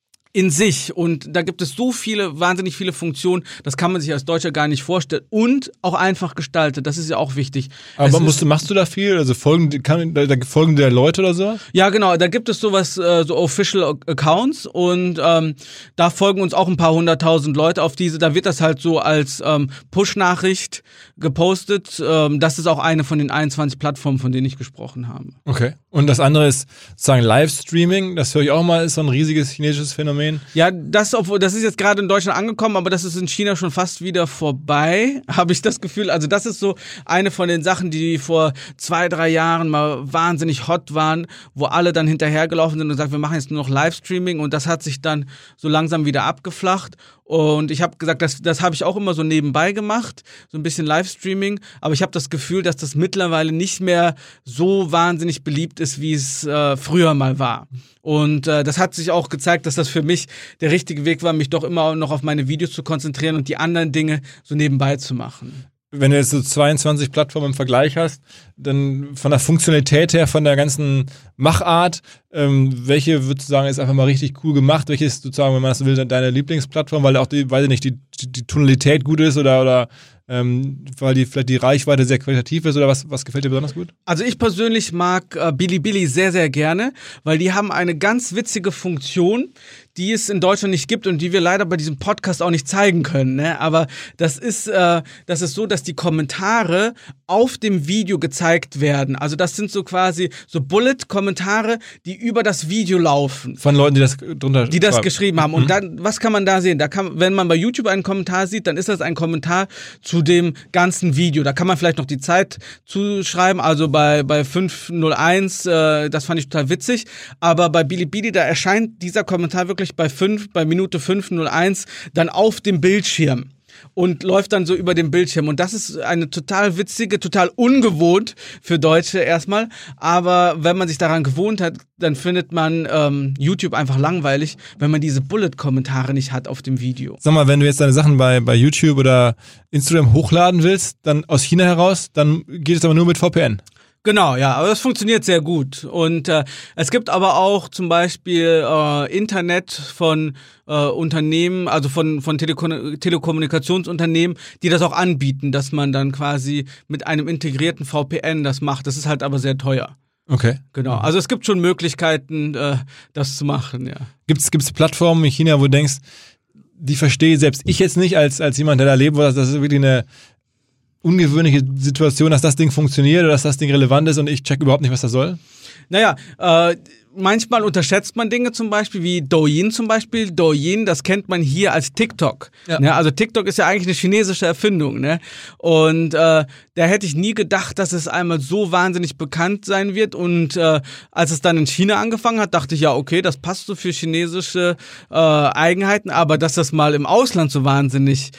[SPEAKER 2] in sich und da gibt es so viele, wahnsinnig viele Funktionen, das kann man sich als Deutscher gar nicht vorstellen und auch einfach gestaltet, das ist ja auch wichtig.
[SPEAKER 1] Aber musst du, machst du da viel? Also folgen, kann, da, da folgen dir Leute oder so?
[SPEAKER 2] Ja, genau, da gibt es sowas, äh, so Official Accounts und ähm, da folgen uns auch ein paar hunderttausend Leute auf diese, da wird das halt so als ähm, Push-Nachricht gepostet, ähm, das ist auch eine von den einundzwanzig Plattformen, von denen ich gesprochen habe.
[SPEAKER 1] Okay. Und das andere ist sozusagen Livestreaming, das höre ich auch mal, ist so ein riesiges chinesisches Phänomen.
[SPEAKER 2] Ja, das, obwohl, das ist jetzt gerade in Deutschland angekommen, aber das ist in China schon fast wieder vorbei, habe ich das Gefühl. Also das ist so eine von den Sachen, die vor zwei, drei Jahren mal wahnsinnig hot waren, wo alle dann hinterhergelaufen sind und gesagt, wir machen jetzt nur noch Livestreaming und das hat sich dann so langsam wieder abgeflacht. Und ich habe gesagt, das, das habe ich auch immer so nebenbei gemacht, so ein bisschen Livestreaming. Aber ich habe das Gefühl, dass das mittlerweile nicht mehr so wahnsinnig beliebt ist, wie es äh, früher mal war. Und äh, das hat sich auch gezeigt, dass das für mich der richtige Weg war, mich doch immer noch auf meine Videos zu konzentrieren und die anderen Dinge so nebenbei zu machen.
[SPEAKER 1] Wenn du jetzt so zweiundzwanzig Plattformen im Vergleich hast, dann von der Funktionalität her, von der ganzen Machart, ähm, welche würdest du sagen, ist einfach mal richtig cool gemacht? Welche ist sozusagen, wenn man das will, deine Lieblingsplattform, weil auch die, weiß ich nicht, die, die, die Tonalität gut ist oder, oder ähm, weil die vielleicht die Reichweite sehr qualitativ ist oder was, was gefällt dir besonders gut?
[SPEAKER 2] Also ich persönlich mag äh, Bilibili sehr, sehr gerne, weil die haben eine ganz witzige Funktion, die es in Deutschland nicht gibt und die wir leider bei diesem Podcast auch nicht zeigen können. Ne? Aber das ist, äh, das ist so, dass die Kommentare auf dem Video gezeigt werden. Also das sind so quasi so Bullet-Kommentare, die über das Video laufen.
[SPEAKER 1] Von Leuten, die das drunter
[SPEAKER 2] Die das
[SPEAKER 1] schreiben.
[SPEAKER 2] geschrieben haben. Und dann, was kann man da sehen? Da kann, wenn man bei YouTube einen Kommentar sieht, dann ist das ein Kommentar zu dem ganzen Video. Da kann man vielleicht noch die Zeit zuschreiben, also bei, bei fünf null eins, äh, das fand ich total witzig. Aber bei Bilibili, da erscheint dieser Kommentar wirklich bei fünf, bei Minute fünf null eins dann auf dem Bildschirm und läuft dann so über den Bildschirm. Und das ist eine total witzige, total ungewohnt für Deutsche erstmal. Aber wenn man sich daran gewohnt hat, dann findet man ähm, YouTube einfach langweilig, wenn man diese Bullet-Kommentare nicht hat auf dem Video.
[SPEAKER 1] Sag mal, wenn du jetzt deine Sachen bei, bei YouTube oder Instagram hochladen willst, dann aus China heraus, dann geht es aber nur mit V P N.
[SPEAKER 2] Genau, ja, aber das funktioniert sehr gut. Und äh, es gibt aber auch zum Beispiel äh, Internet von äh, Unternehmen, also von von Telekom- Telekommunikationsunternehmen, die das auch anbieten, dass man dann quasi mit einem integrierten V P N das macht. Das ist halt aber sehr teuer.
[SPEAKER 1] Okay.
[SPEAKER 2] Genau, also es gibt schon Möglichkeiten, äh, das zu machen, ja.
[SPEAKER 1] Gibt's gibt's Plattformen in China, wo du denkst, die verstehe selbst ich jetzt nicht als als jemand, der da lebt, wo das, das ist wirklich eine ungewöhnliche Situation, dass das Ding funktioniert oder dass das Ding relevant ist und ich check überhaupt nicht, was das soll?
[SPEAKER 2] Naja, äh, manchmal unterschätzt man Dinge zum Beispiel, wie Douyin zum Beispiel. Douyin, das kennt man hier als TikTok. Ja. Ne? Also TikTok ist ja eigentlich eine chinesische Erfindung. Ne? Und äh, da hätte ich nie gedacht, dass es einmal so wahnsinnig bekannt sein wird. Und äh, als es dann in China angefangen hat, dachte ich, ja, okay, das passt so für chinesische äh, Eigenheiten. Aber dass das mal im Ausland so wahnsinnig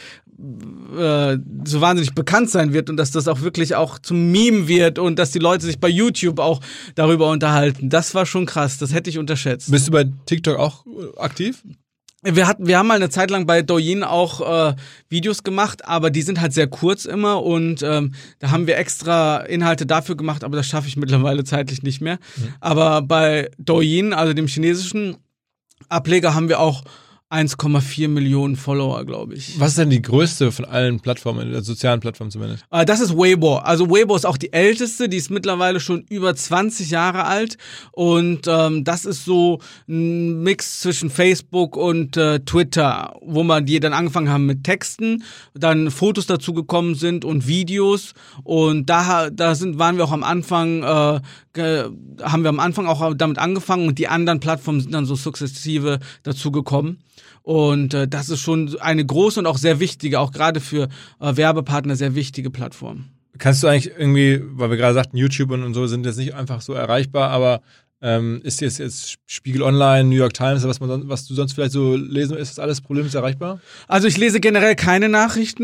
[SPEAKER 2] so wahnsinnig bekannt sein wird und dass das auch wirklich auch zum Meme wird und dass die Leute sich bei YouTube auch darüber unterhalten. Das war schon krass, das hätte ich unterschätzt.
[SPEAKER 1] Bist du bei TikTok auch aktiv?
[SPEAKER 2] Wir hatten, wir haben mal eine Zeit lang bei Douyin auch äh, Videos gemacht, aber die sind halt sehr kurz immer und ähm, da haben wir extra Inhalte dafür gemacht, aber das schaffe ich mittlerweile zeitlich nicht mehr. Mhm. Aber bei Douyin, also dem chinesischen Ableger, haben wir auch eins Komma vier Millionen Follower, glaube ich.
[SPEAKER 1] Was ist denn die größte von allen Plattformen, der sozialen Plattformen zumindest?
[SPEAKER 2] Äh, das ist Weibo. Also Weibo ist auch die älteste, die ist mittlerweile schon über zwanzig Jahre alt und ähm, das ist so ein Mix zwischen Facebook und äh, Twitter, wo man die dann angefangen haben mit Texten, dann Fotos dazu gekommen sind und Videos und da da sind waren wir auch am Anfang äh, ge, haben wir am Anfang auch damit angefangen und die anderen Plattformen sind dann so sukzessive dazu gekommen. Und äh, das ist schon eine große und auch sehr wichtige, auch gerade für äh, Werbepartner sehr wichtige Plattform.
[SPEAKER 1] Kannst du eigentlich irgendwie, weil wir gerade sagten, YouTube und, und so sind jetzt nicht einfach so erreichbar, aber Ähm, ist jetzt, jetzt Spiegel Online, New York Times, was, man, was du sonst vielleicht so lesen, ist das alles problemlos erreichbar?
[SPEAKER 2] Also ich lese generell keine Nachrichten,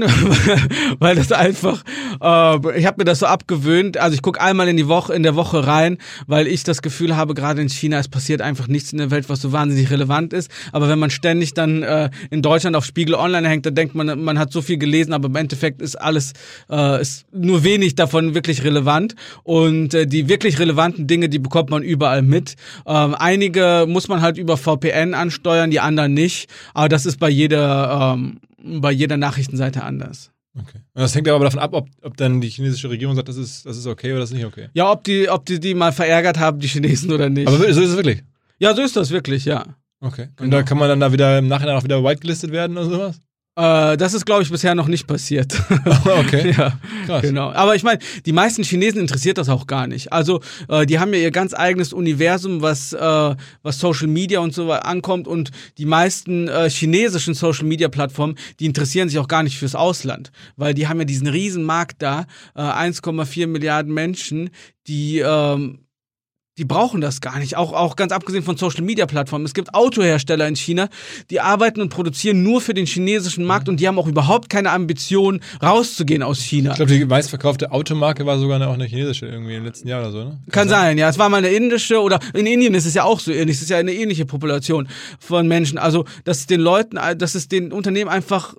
[SPEAKER 2] weil das einfach, äh, ich habe mir das so abgewöhnt. Also ich gucke einmal in die Woche, in der Woche rein, weil ich das Gefühl habe, gerade in China, es passiert einfach nichts in der Welt, was so wahnsinnig relevant ist. Aber wenn man ständig dann äh, in Deutschland auf Spiegel Online hängt, dann denkt man, man hat so viel gelesen, aber im Endeffekt ist alles, äh, ist nur wenig davon wirklich relevant. Und äh, die wirklich relevanten Dinge, die bekommt man überall mit. Ähm, einige muss man halt über V P N ansteuern, die anderen nicht. Aber das ist bei jeder, ähm, bei jeder Nachrichtenseite anders.
[SPEAKER 1] Okay. Und das hängt aber davon ab, ob, ob dann die chinesische Regierung sagt, das ist, das ist okay oder das ist nicht okay.
[SPEAKER 2] Ja, ob die, ob die die mal verärgert haben, die Chinesen oder nicht.
[SPEAKER 1] Aber so ist es wirklich?
[SPEAKER 2] Ja, so ist das wirklich, ja.
[SPEAKER 1] Okay. Und genau. Da kann man dann da wieder im Nachhinein auch wieder whitegelistet werden oder sowas?
[SPEAKER 2] Äh, das ist, glaube ich, bisher noch nicht passiert.
[SPEAKER 1] Okay.
[SPEAKER 2] Ja, krass. Genau. Aber ich meine, die meisten Chinesen interessiert das auch gar nicht. Also, äh, die haben ja ihr ganz eigenes Universum, was äh, was Social Media und so ankommt. Und die meisten äh, chinesischen Social Media Plattformen, die interessieren sich auch gar nicht fürs Ausland, weil die haben ja diesen riesen Markt da, äh, eins Komma vier Milliarden Menschen, die ähm, Die brauchen das gar nicht, auch, auch ganz abgesehen von Social-Media-Plattformen. Es gibt Autohersteller in China, die arbeiten und produzieren nur für den chinesischen Markt und die haben auch überhaupt keine Ambition, rauszugehen aus China.
[SPEAKER 1] Ich glaube, die meistverkaufte Automarke war sogar auch eine chinesische irgendwie im letzten Jahr oder so, ne? Kann,
[SPEAKER 2] Kann sein, ja. Es war mal eine indische oder in Indien ist es ja auch so ähnlich. Es ist ja eine ähnliche Population von Menschen. Also, dass es den Leuten, dass es den Unternehmen einfach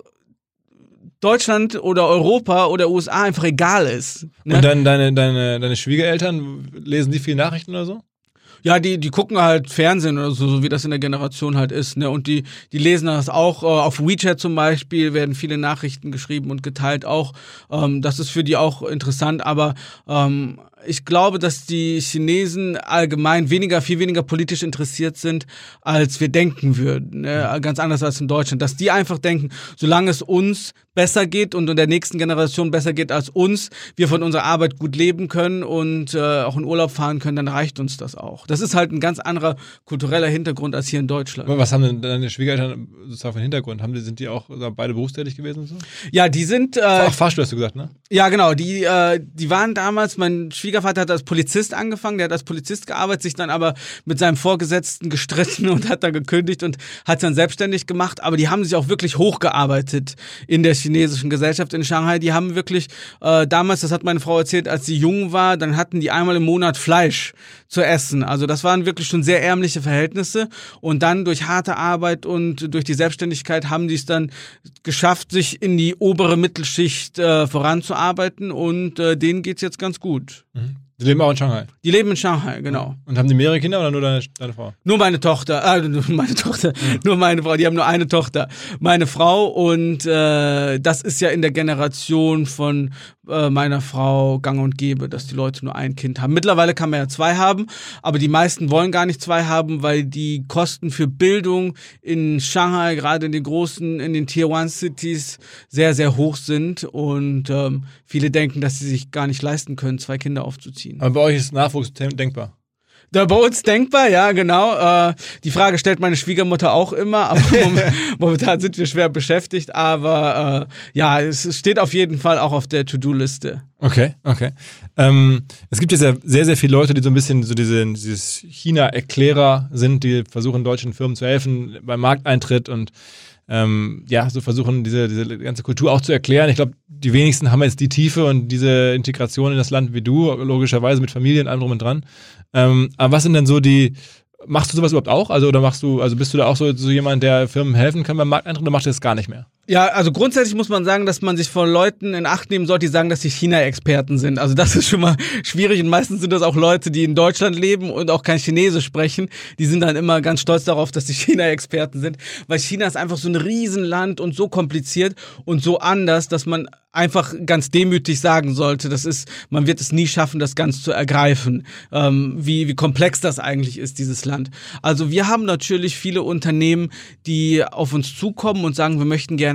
[SPEAKER 2] Deutschland oder Europa oder U S A einfach egal ist. Ne?
[SPEAKER 1] Und dann deine, deine, deine Schwiegereltern, lesen die viel Nachrichten oder so?
[SPEAKER 2] Ja, die, die gucken halt Fernsehen oder so, so wie das in der Generation halt ist, ne? Und die, die lesen das auch, äh, auf WeChat zum Beispiel werden viele Nachrichten geschrieben und geteilt auch. Ähm, das ist für die auch interessant, aber ähm, ich glaube, dass die Chinesen allgemein weniger, viel weniger politisch interessiert sind, als wir denken würden. Ne? Ganz anders als in Deutschland. Dass die einfach denken, solange es uns besser geht und in der nächsten Generation besser geht als uns, wir von unserer Arbeit gut leben können und äh, auch in Urlaub fahren können, dann reicht uns das auch. Das ist halt ein ganz anderer kultureller Hintergrund als hier in Deutschland.
[SPEAKER 1] Aber was haben denn deine Schwiegereltern sozusagen für einen Hintergrund? Haben die, sind die auch beide berufstätig gewesen und so?
[SPEAKER 2] Ja, die sind... Äh,
[SPEAKER 1] Ach, Fahrstuhl hast du gesagt, ne?
[SPEAKER 2] Ja, genau. Die, äh, die waren damals, mein Schwiegervater hat als Polizist angefangen, der hat als Polizist gearbeitet, sich dann aber mit seinem Vorgesetzten gestritten und hat dann gekündigt und hat dann selbstständig gemacht. Aber die haben sich auch wirklich hochgearbeitet in der chinesischen Gesellschaft in Shanghai. Die haben wirklich äh, damals, das hat meine Frau erzählt, als sie jung war, dann hatten die einmal im Monat Fleisch zu essen. Also das waren wirklich schon sehr ärmliche Verhältnisse. Und dann durch harte Arbeit und durch die Selbstständigkeit haben die es dann geschafft, sich in die obere Mittelschicht äh, voranzuarbeiten. Und äh, denen geht's jetzt ganz gut.
[SPEAKER 1] Mhm. Die leben auch in Shanghai?
[SPEAKER 2] Die leben in Shanghai, genau.
[SPEAKER 1] Und haben die mehrere Kinder oder nur deine, deine Frau?
[SPEAKER 2] Nur meine Tochter, äh, nur meine Tochter, mhm. nur meine Frau, die haben nur eine Tochter. Meine Frau und äh, das ist ja in der Generation von äh, meiner Frau gang und gäbe, dass die Leute nur ein Kind haben. Mittlerweile kann man ja zwei haben, aber die meisten wollen gar nicht zwei haben, weil die Kosten für Bildung in Shanghai, gerade in den großen, in den Tier-One-Cities sehr, sehr hoch sind und ähm, viele denken, dass sie sich gar nicht leisten können, zwei Kinder aufzuziehen.
[SPEAKER 1] Aber bei euch ist Nachwuchs denkbar?
[SPEAKER 2] Da bei uns denkbar, ja, genau. Äh, die Frage stellt meine Schwiegermutter auch immer, aber momentan sind wir schwer beschäftigt. Aber äh, ja, es steht auf jeden Fall auch auf der To-Do-Liste.
[SPEAKER 1] Okay, okay. Ähm, es gibt jetzt ja sehr, sehr viele Leute, die so ein bisschen so diese, dieses China-Erklärer sind, die versuchen, deutschen Firmen zu helfen beim Markteintritt und Ähm, ja, so versuchen, diese, diese ganze Kultur auch zu erklären. Ich glaube, die wenigsten haben jetzt die Tiefe und diese Integration in das Land wie du, logischerweise mit Familie und allem drum und dran. Ähm, aber was sind denn so die, machst du sowas überhaupt auch? Also, oder machst du, also bist du da auch so, so jemand, der Firmen helfen kann beim Markteintritt oder machst du das gar nicht mehr?
[SPEAKER 2] Ja, also grundsätzlich muss man sagen, dass man sich vor Leuten in Acht nehmen sollte, die sagen, dass sie China-Experten sind. Also das ist schon mal schwierig und meistens sind das auch Leute, die in Deutschland leben und auch kein Chinesisch sprechen. Die sind dann immer ganz stolz darauf, dass sie China-Experten sind, weil China ist einfach so ein Riesenland und so kompliziert und so anders, dass man einfach ganz demütig sagen sollte, das ist, man wird es nie schaffen, das ganz zu ergreifen, ähm, wie, wie komplex das eigentlich ist, dieses Land. Also wir haben natürlich viele Unternehmen, die auf uns zukommen und sagen, wir möchten gerne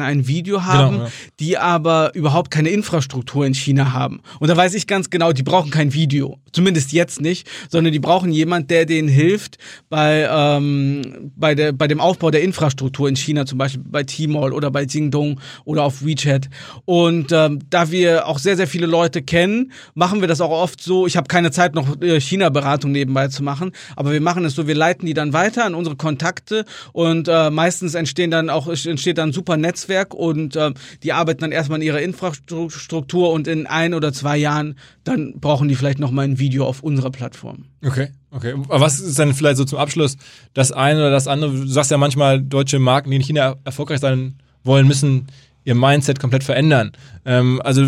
[SPEAKER 2] gerne ein Video haben,
[SPEAKER 1] Genau, ja.
[SPEAKER 2] die aber überhaupt keine Infrastruktur in China haben. Und da weiß ich ganz genau, die brauchen kein Video. Zumindest jetzt nicht, sondern die brauchen jemand, der denen hilft bei, ähm, bei, der, bei dem Aufbau der Infrastruktur in China, zum Beispiel bei Tmall oder bei Jingdong oder auf WeChat. Und ähm, da wir auch sehr, sehr viele Leute kennen, machen wir das auch oft so, ich habe keine Zeit, noch äh, China-Beratung nebenbei zu machen, aber wir machen es so, wir leiten die dann weiter an unsere Kontakte und äh, meistens entstehen dann auch, entsteht dann ein super Netzwerk und äh, die arbeiten dann erstmal in ihrer Infrastruktur und in ein oder zwei Jahren, dann brauchen die vielleicht nochmal ein Video auf unserer Plattform.
[SPEAKER 1] Okay, okay. Aber was ist denn vielleicht so zum Abschluss das eine oder das andere? Du sagst ja manchmal, deutsche Marken, die in China erfolgreich sein wollen, müssen ihr Mindset komplett verändern. Ähm, also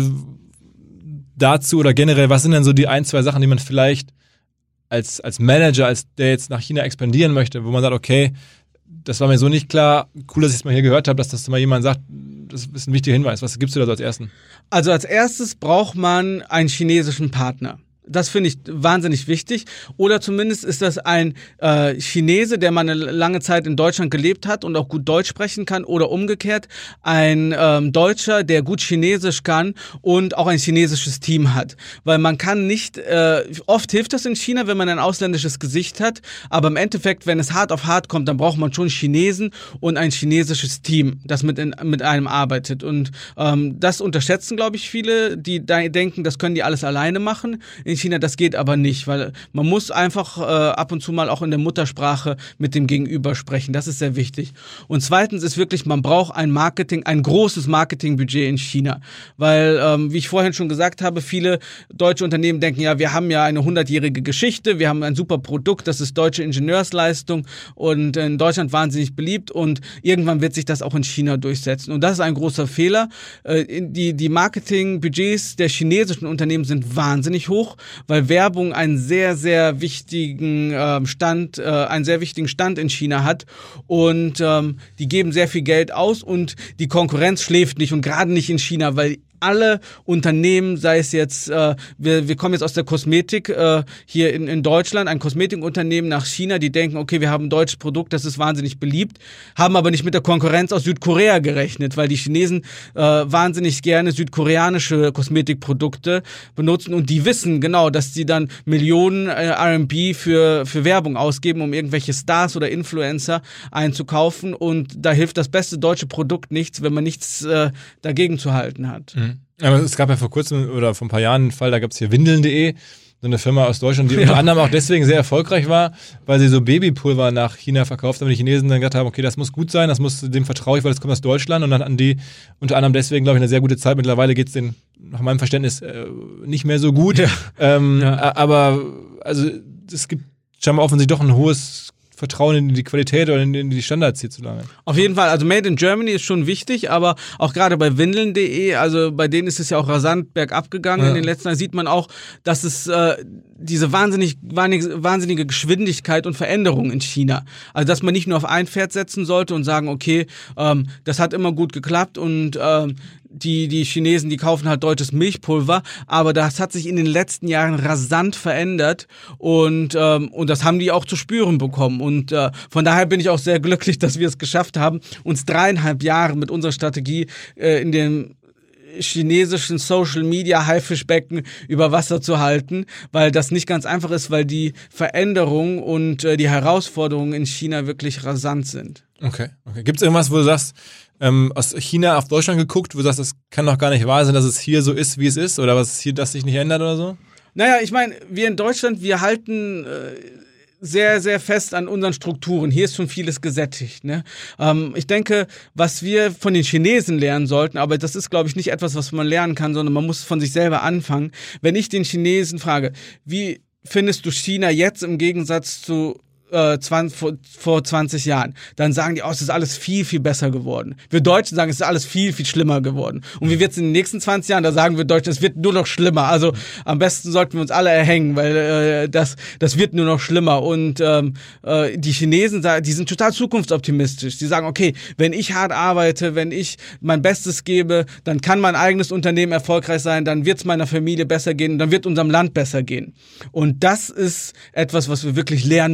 [SPEAKER 1] dazu oder generell, was sind denn so die ein, zwei Sachen, die man vielleicht als, als Manager, als der jetzt nach China expandieren möchte, wo man sagt, okay, das war mir so nicht klar, cool, dass ich es mal hier gehört habe, dass das mal jemand sagt, das ist ein wichtiger Hinweis. Was gibst du da so als Ersten?
[SPEAKER 2] Also als erstes braucht man einen chinesischen Partner. Das finde ich wahnsinnig wichtig. Oder zumindest ist das ein äh, Chinese, der mal eine lange Zeit in Deutschland gelebt hat und auch gut Deutsch sprechen kann. Oder umgekehrt ein ähm, Deutscher, der gut Chinesisch kann und auch ein chinesisches Team hat. Weil man kann nicht, äh, oft hilft das in China, wenn man ein ausländisches Gesicht hat. Aber im Endeffekt, wenn es hart auf hart kommt, dann braucht man schon Chinesen und ein chinesisches Team, das mit, in, mit einem arbeitet. Und ähm, das unterschätzen, glaube ich, viele, die da denken, das können die alles alleine machen. In China, das geht aber nicht, weil man muss einfach äh, ab und zu mal auch in der Muttersprache mit dem Gegenüber sprechen. Das ist sehr wichtig. Und zweitens ist wirklich, man braucht ein Marketing, ein großes Marketingbudget in China, weil, ähm, wie ich vorhin schon gesagt habe, viele deutsche Unternehmen denken, ja, wir haben ja eine hundertjährige Geschichte, wir haben ein super Produkt, das ist deutsche Ingenieursleistung und in Deutschland wahnsinnig beliebt und irgendwann wird sich das auch in China durchsetzen. Und das ist ein großer Fehler. Äh, die, die Marketingbudgets der chinesischen Unternehmen sind wahnsinnig hoch, weil Werbung einen sehr, sehr wichtigen äh, Stand, äh, einen sehr wichtigen Stand in China hat und ähm, die geben sehr viel Geld aus und die Konkurrenz schläft nicht und gerade nicht in China, weil alle Unternehmen, sei es jetzt, äh, wir, wir kommen jetzt aus der Kosmetik äh, hier in, in Deutschland, ein Kosmetikunternehmen nach China, die denken, okay, wir haben ein deutsches Produkt, das ist wahnsinnig beliebt, haben aber nicht mit der Konkurrenz aus Südkorea gerechnet, weil die Chinesen äh, wahnsinnig gerne südkoreanische Kosmetikprodukte benutzen und die wissen genau, dass sie dann Millionen äh, R M B für, für Werbung ausgeben, um irgendwelche Stars oder Influencer einzukaufen und da hilft das beste deutsche Produkt nichts, wenn man nichts äh, dagegen zu halten hat.
[SPEAKER 1] Mhm. Aber es gab ja vor kurzem oder vor ein paar Jahren einen Fall, da gab es hier Windeln punkt de, so eine Firma aus Deutschland, die ja. unter anderem auch deswegen sehr erfolgreich war, weil sie so Babypulver nach China verkauft haben. Die Chinesen dann gesagt haben, okay, das muss gut sein, das muss, dem vertraue ich, weil das kommt aus Deutschland und dann hatten die unter anderem deswegen, glaube ich, eine sehr gute Zeit. Mittlerweile geht es denen nach meinem Verständnis äh, nicht mehr so gut. Ja. Ähm, ja. Aber also es gibt scheinbar offensichtlich doch ein hohes Vertrauen in die Qualität oder in die Standards hierzulande.
[SPEAKER 2] Auf jeden Fall, also Made in Germany ist schon wichtig, aber auch gerade bei Windeln punkt de, also bei denen ist es ja auch rasant bergab gegangen ja. in den letzten Jahren, sieht man auch, dass es äh, diese wahnsinnig, wahnsinnige Geschwindigkeit und Veränderung in China, also dass man nicht nur auf ein Pferd setzen sollte und sagen, okay, ähm, das hat immer gut geklappt und ähm, Die, die Chinesen, die kaufen halt deutsches Milchpulver, aber das hat sich in den letzten Jahren rasant verändert und ähm, und das haben die auch zu spüren bekommen und äh, von daher bin ich auch sehr glücklich, dass wir es geschafft haben, uns dreieinhalb Jahre mit unserer Strategie äh, in dem chinesischen Social Media Haifischbecken über Wasser zu halten, weil das nicht ganz einfach ist, weil die Veränderungen und äh, die Herausforderungen in China wirklich rasant sind.
[SPEAKER 1] Okay, okay. Gibt es irgendwas, wo du sagst, ähm, aus China auf Deutschland geguckt, wo du sagst, das kann doch gar nicht wahr sein, dass es hier so ist, wie es ist, oder was hier, das sich nicht ändert oder so?
[SPEAKER 2] Naja, ich meine, wir in Deutschland, wir halten äh, sehr, sehr fest an unseren Strukturen. Hier ist schon vieles gesättigt. Ne? Ähm, ich denke, was wir von den Chinesen lernen sollten, aber das ist, glaube ich, nicht etwas, was man lernen kann, sondern man muss von sich selber anfangen. Wenn ich den Chinesen frage, wie findest du China jetzt im Gegensatz zu äh, zwanzig, vor, vor zwanzig Jahren, dann sagen die, oh, es ist alles viel, viel besser geworden. Wir Deutschen sagen, es ist alles viel, viel schlimmer geworden. Und wie wird es in den nächsten zwanzig Jahren? Da sagen wir Deutschen, es wird nur noch schlimmer. Also am besten sollten wir uns alle erhängen, weil äh, das, das wird nur noch schlimmer. Und ähm, äh, die Chinesen, die sind total zukunftsoptimistisch. Die sagen, okay, wenn ich hart arbeite, wenn ich mein Bestes gebe, dann kann mein eigenes Unternehmen erfolgreich sein, dann wird es meiner Familie besser gehen, dann wird unserem Land besser gehen. Und das ist etwas, was wir wirklich lernen müssen von den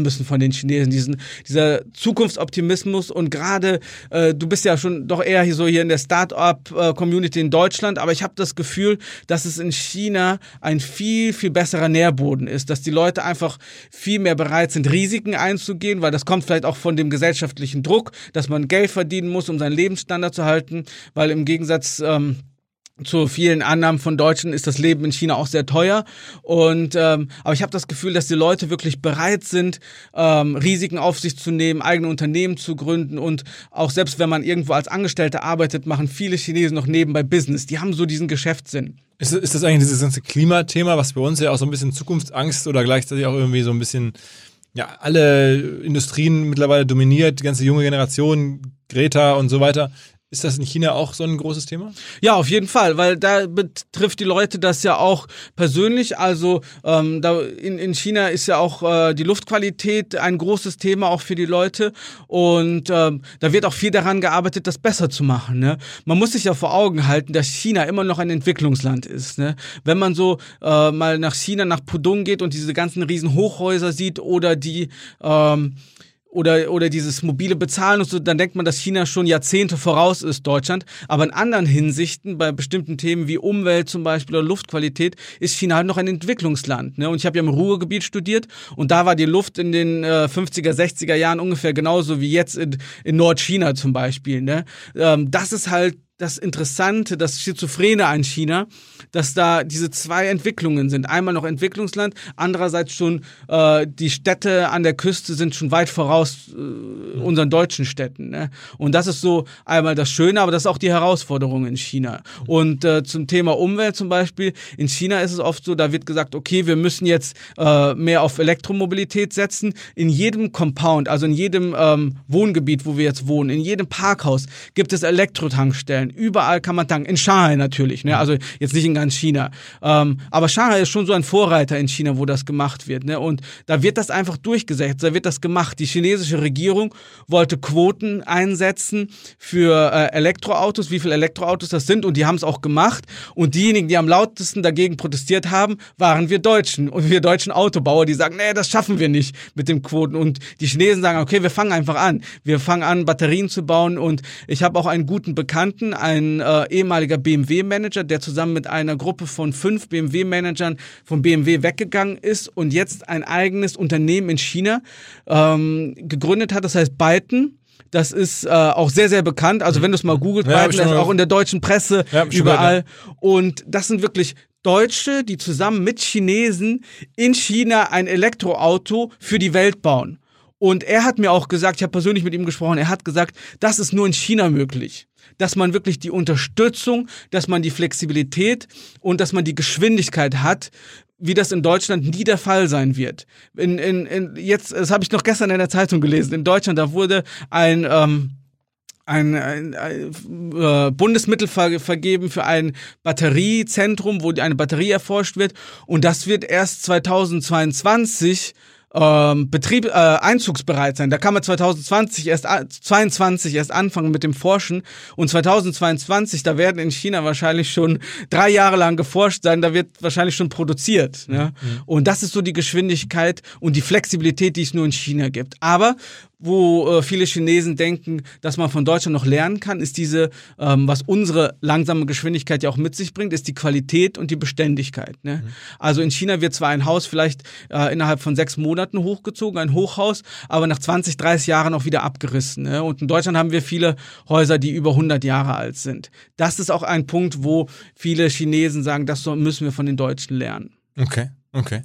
[SPEAKER 2] den Chinesen, diesen, dieser Zukunftsoptimismus und gerade, äh, du bist ja schon doch eher hier so hier in der Start-up-Community in Deutschland, aber ich habe das Gefühl, dass es in China ein viel, viel besserer Nährboden ist, dass die Leute einfach viel mehr bereit sind, Risiken einzugehen, weil das kommt vielleicht auch von dem gesellschaftlichen Druck, dass man Geld verdienen muss, um seinen Lebensstandard zu halten, weil im Gegensatz ähm, zu vielen Annahmen von Deutschen ist das Leben in China auch sehr teuer. Und ähm, aber ich habe das Gefühl, dass die Leute wirklich bereit sind, ähm, Risiken auf sich zu nehmen, eigene Unternehmen zu gründen und auch selbst wenn man irgendwo als Angestellter arbeitet, machen viele Chinesen noch nebenbei Business. Die haben so diesen Geschäftssinn.
[SPEAKER 1] Ist, ist das eigentlich dieses ganze Klimathema, was bei uns ja auch so ein bisschen Zukunftsangst oder gleichzeitig auch irgendwie so ein bisschen, ja, alle Industrien mittlerweile dominiert, die ganze junge Generation, Greta und so weiter. Ist das in China auch so ein großes Thema?
[SPEAKER 2] Ja, auf jeden Fall, weil da betrifft die Leute das ja auch persönlich. Also ähm, da in, in China ist ja auch äh, die Luftqualität ein großes Thema auch für die Leute und ähm, da wird auch viel daran gearbeitet, das besser zu machen. Ne? Man muss sich ja vor Augen halten, dass China immer noch ein Entwicklungsland ist. Ne? Wenn man so äh, mal nach China, nach Pudong geht und diese ganzen riesen Hochhäuser sieht oder die ähm, Oder, oder dieses mobile Bezahlen und so, dann denkt man, dass China schon Jahrzehnte voraus ist Deutschland. Aber in anderen Hinsichten, bei bestimmten Themen wie Umwelt zum Beispiel oder Luftqualität, ist China halt noch ein Entwicklungsland. Ne? Und ich habe ja im Ruhrgebiet studiert und da war die Luft in den äh, fünfziger, sechziger Jahren ungefähr genauso wie jetzt in, in Nordchina zum Beispiel. Ne? Ähm, das ist halt das Interessante, das Schizophrene an China, dass da diese zwei Entwicklungen sind. Einmal noch Entwicklungsland, andererseits schon äh, die Städte an der Küste sind schon weit voraus äh, unseren deutschen Städten. Ne? Und das ist so einmal das Schöne, aber das ist auch die Herausforderung in China. Und äh, zum Thema Umwelt zum Beispiel, in China ist es oft so, da wird gesagt, okay, wir müssen jetzt äh, mehr auf Elektromobilität setzen. In jedem Compound, also in jedem ähm, Wohngebiet, wo wir jetzt wohnen, in jedem Parkhaus gibt es Elektrotankstellen. Überall kann man tanken. In Shanghai natürlich, ne? Also jetzt nicht in ganz China. Ähm, aber Shanghai ist schon so ein Vorreiter in China, wo das gemacht wird. Ne? Und da wird das einfach durchgesetzt, da wird das gemacht. Die chinesische Regierung wollte Quoten einsetzen für äh, Elektroautos, wie viele Elektroautos das sind. Und die haben es auch gemacht. Und diejenigen, die am lautesten dagegen protestiert haben, waren wir Deutschen. Und wir deutschen Autobauer, die sagen, nee, das schaffen wir nicht mit den Quoten. Und die Chinesen sagen, okay, wir fangen einfach an. Wir fangen an, Batterien zu bauen. Und ich habe auch einen guten Bekannten, ein äh, ehemaliger B M W-Manager, der zusammen mit einer Gruppe von fünf B M W-Managern von B M W weggegangen ist und jetzt ein eigenes Unternehmen in China ähm, gegründet hat, das heißt Byton. Das ist äh, auch sehr, sehr bekannt. Also wenn du es mal googelt,
[SPEAKER 1] ja,
[SPEAKER 2] Byton, das ist auch in der deutschen Presse,
[SPEAKER 1] ja,
[SPEAKER 2] überall. Gehört, ja. Und das sind wirklich Deutsche, die zusammen mit Chinesen in China ein Elektroauto für die Welt bauen. Und er hat mir auch gesagt, ich habe persönlich mit ihm gesprochen, er hat gesagt, das ist nur in China möglich. Dass man wirklich die Unterstützung, dass man die Flexibilität und dass man die Geschwindigkeit hat, wie das in Deutschland nie der Fall sein wird. In, in, in jetzt, das habe ich noch gestern in der Zeitung gelesen, in Deutschland, da wurde ein... Ähm, Ein, ein, ein äh, Bundesmittel ver- vergeben für ein Batteriezentrum, wo eine Batterie erforscht wird. Und das wird erst zweitausendzweiundzwanzig ähm, Betrieb, äh, einzugsbereit sein. Da kann man zweitausendzwanzig erst, zweiundzwanzig erst anfangen mit dem Forschen. Und zweitausendzweiundzwanzig, da werden in China wahrscheinlich schon drei Jahre lang geforscht sein, da wird wahrscheinlich schon produziert. Ne? Mhm. Und das ist so die Geschwindigkeit und die Flexibilität, die es nur in China gibt. Aber wo äh, viele Chinesen denken, dass man von Deutschland noch lernen kann, ist diese, ähm, was unsere langsame Geschwindigkeit ja auch mit sich bringt, ist die Qualität und die Beständigkeit. Ne? Mhm. Also in China wird zwar ein Haus vielleicht äh, innerhalb von sechs Monaten hochgezogen, ein Hochhaus, aber nach zwanzig, dreißig Jahren auch wieder abgerissen. Ne? Und in Deutschland haben wir viele Häuser, die über hundert Jahre alt sind. Das ist auch ein Punkt, wo viele Chinesen sagen, das müssen wir von den Deutschen lernen.
[SPEAKER 1] Okay, okay.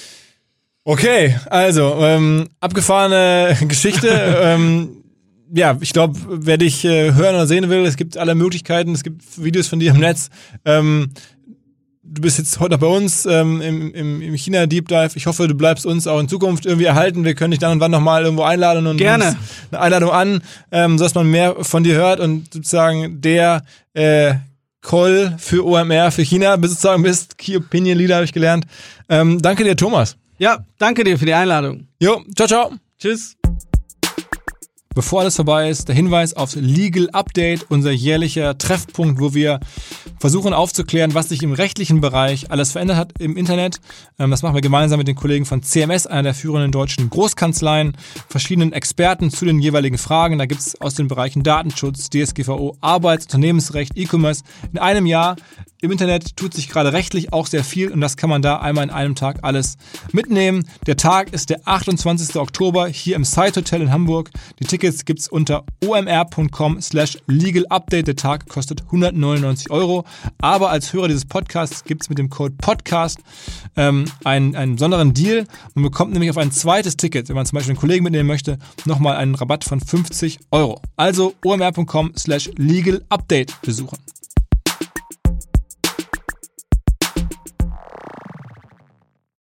[SPEAKER 1] Okay, also ähm, abgefahrene Geschichte. ähm, ja, ich glaube, wer dich äh, hören oder sehen will, es gibt alle Möglichkeiten, es gibt Videos von dir im Netz. Ähm, du bist jetzt heute noch bei uns ähm, im, im, im China Deep Dive. Ich hoffe, du bleibst uns auch in Zukunft irgendwie erhalten. Wir können dich dann und wann nochmal irgendwo einladen und
[SPEAKER 2] gerne
[SPEAKER 1] eine Einladung an, ähm, sodass man mehr von dir hört und sozusagen der äh, Call für O M R, für China, bis sozusagen bist Key Opinion Leader, habe ich gelernt. Ähm, danke dir, Thomas.
[SPEAKER 2] Ja, danke dir für die Einladung.
[SPEAKER 1] Jo, ciao, ciao.
[SPEAKER 2] Tschüss.
[SPEAKER 1] Bevor alles vorbei ist, der Hinweis aufs Legal Update, unser jährlicher Treffpunkt, wo wir versuchen aufzuklären, was sich im rechtlichen Bereich alles verändert hat im Internet. Das machen wir gemeinsam mit den Kollegen von C M S, einer der führenden deutschen Großkanzleien, verschiedenen Experten zu den jeweiligen Fragen. Da gibt es aus den Bereichen Datenschutz, D S G V O, Arbeits-, Unternehmensrecht, E-Commerce. In einem Jahr im Internet tut sich gerade rechtlich auch sehr viel und das kann man da einmal in einem Tag alles mitnehmen. Der Tag ist der achtundzwanzigster Oktober hier im Side Hotel in Hamburg. Die Tickets gibt's unter omr.com slash legal update. Der Tag kostet hundertneunundneunzig Euro. Aber als Hörer dieses Podcasts gibt's mit dem Code Podcast ähm, einen, einen besonderen Deal. Man bekommt nämlich auf ein zweites Ticket, wenn man zum Beispiel einen Kollegen mitnehmen möchte, nochmal einen Rabatt von fünfzig Euro. Also omr.com slash legal update besuchen.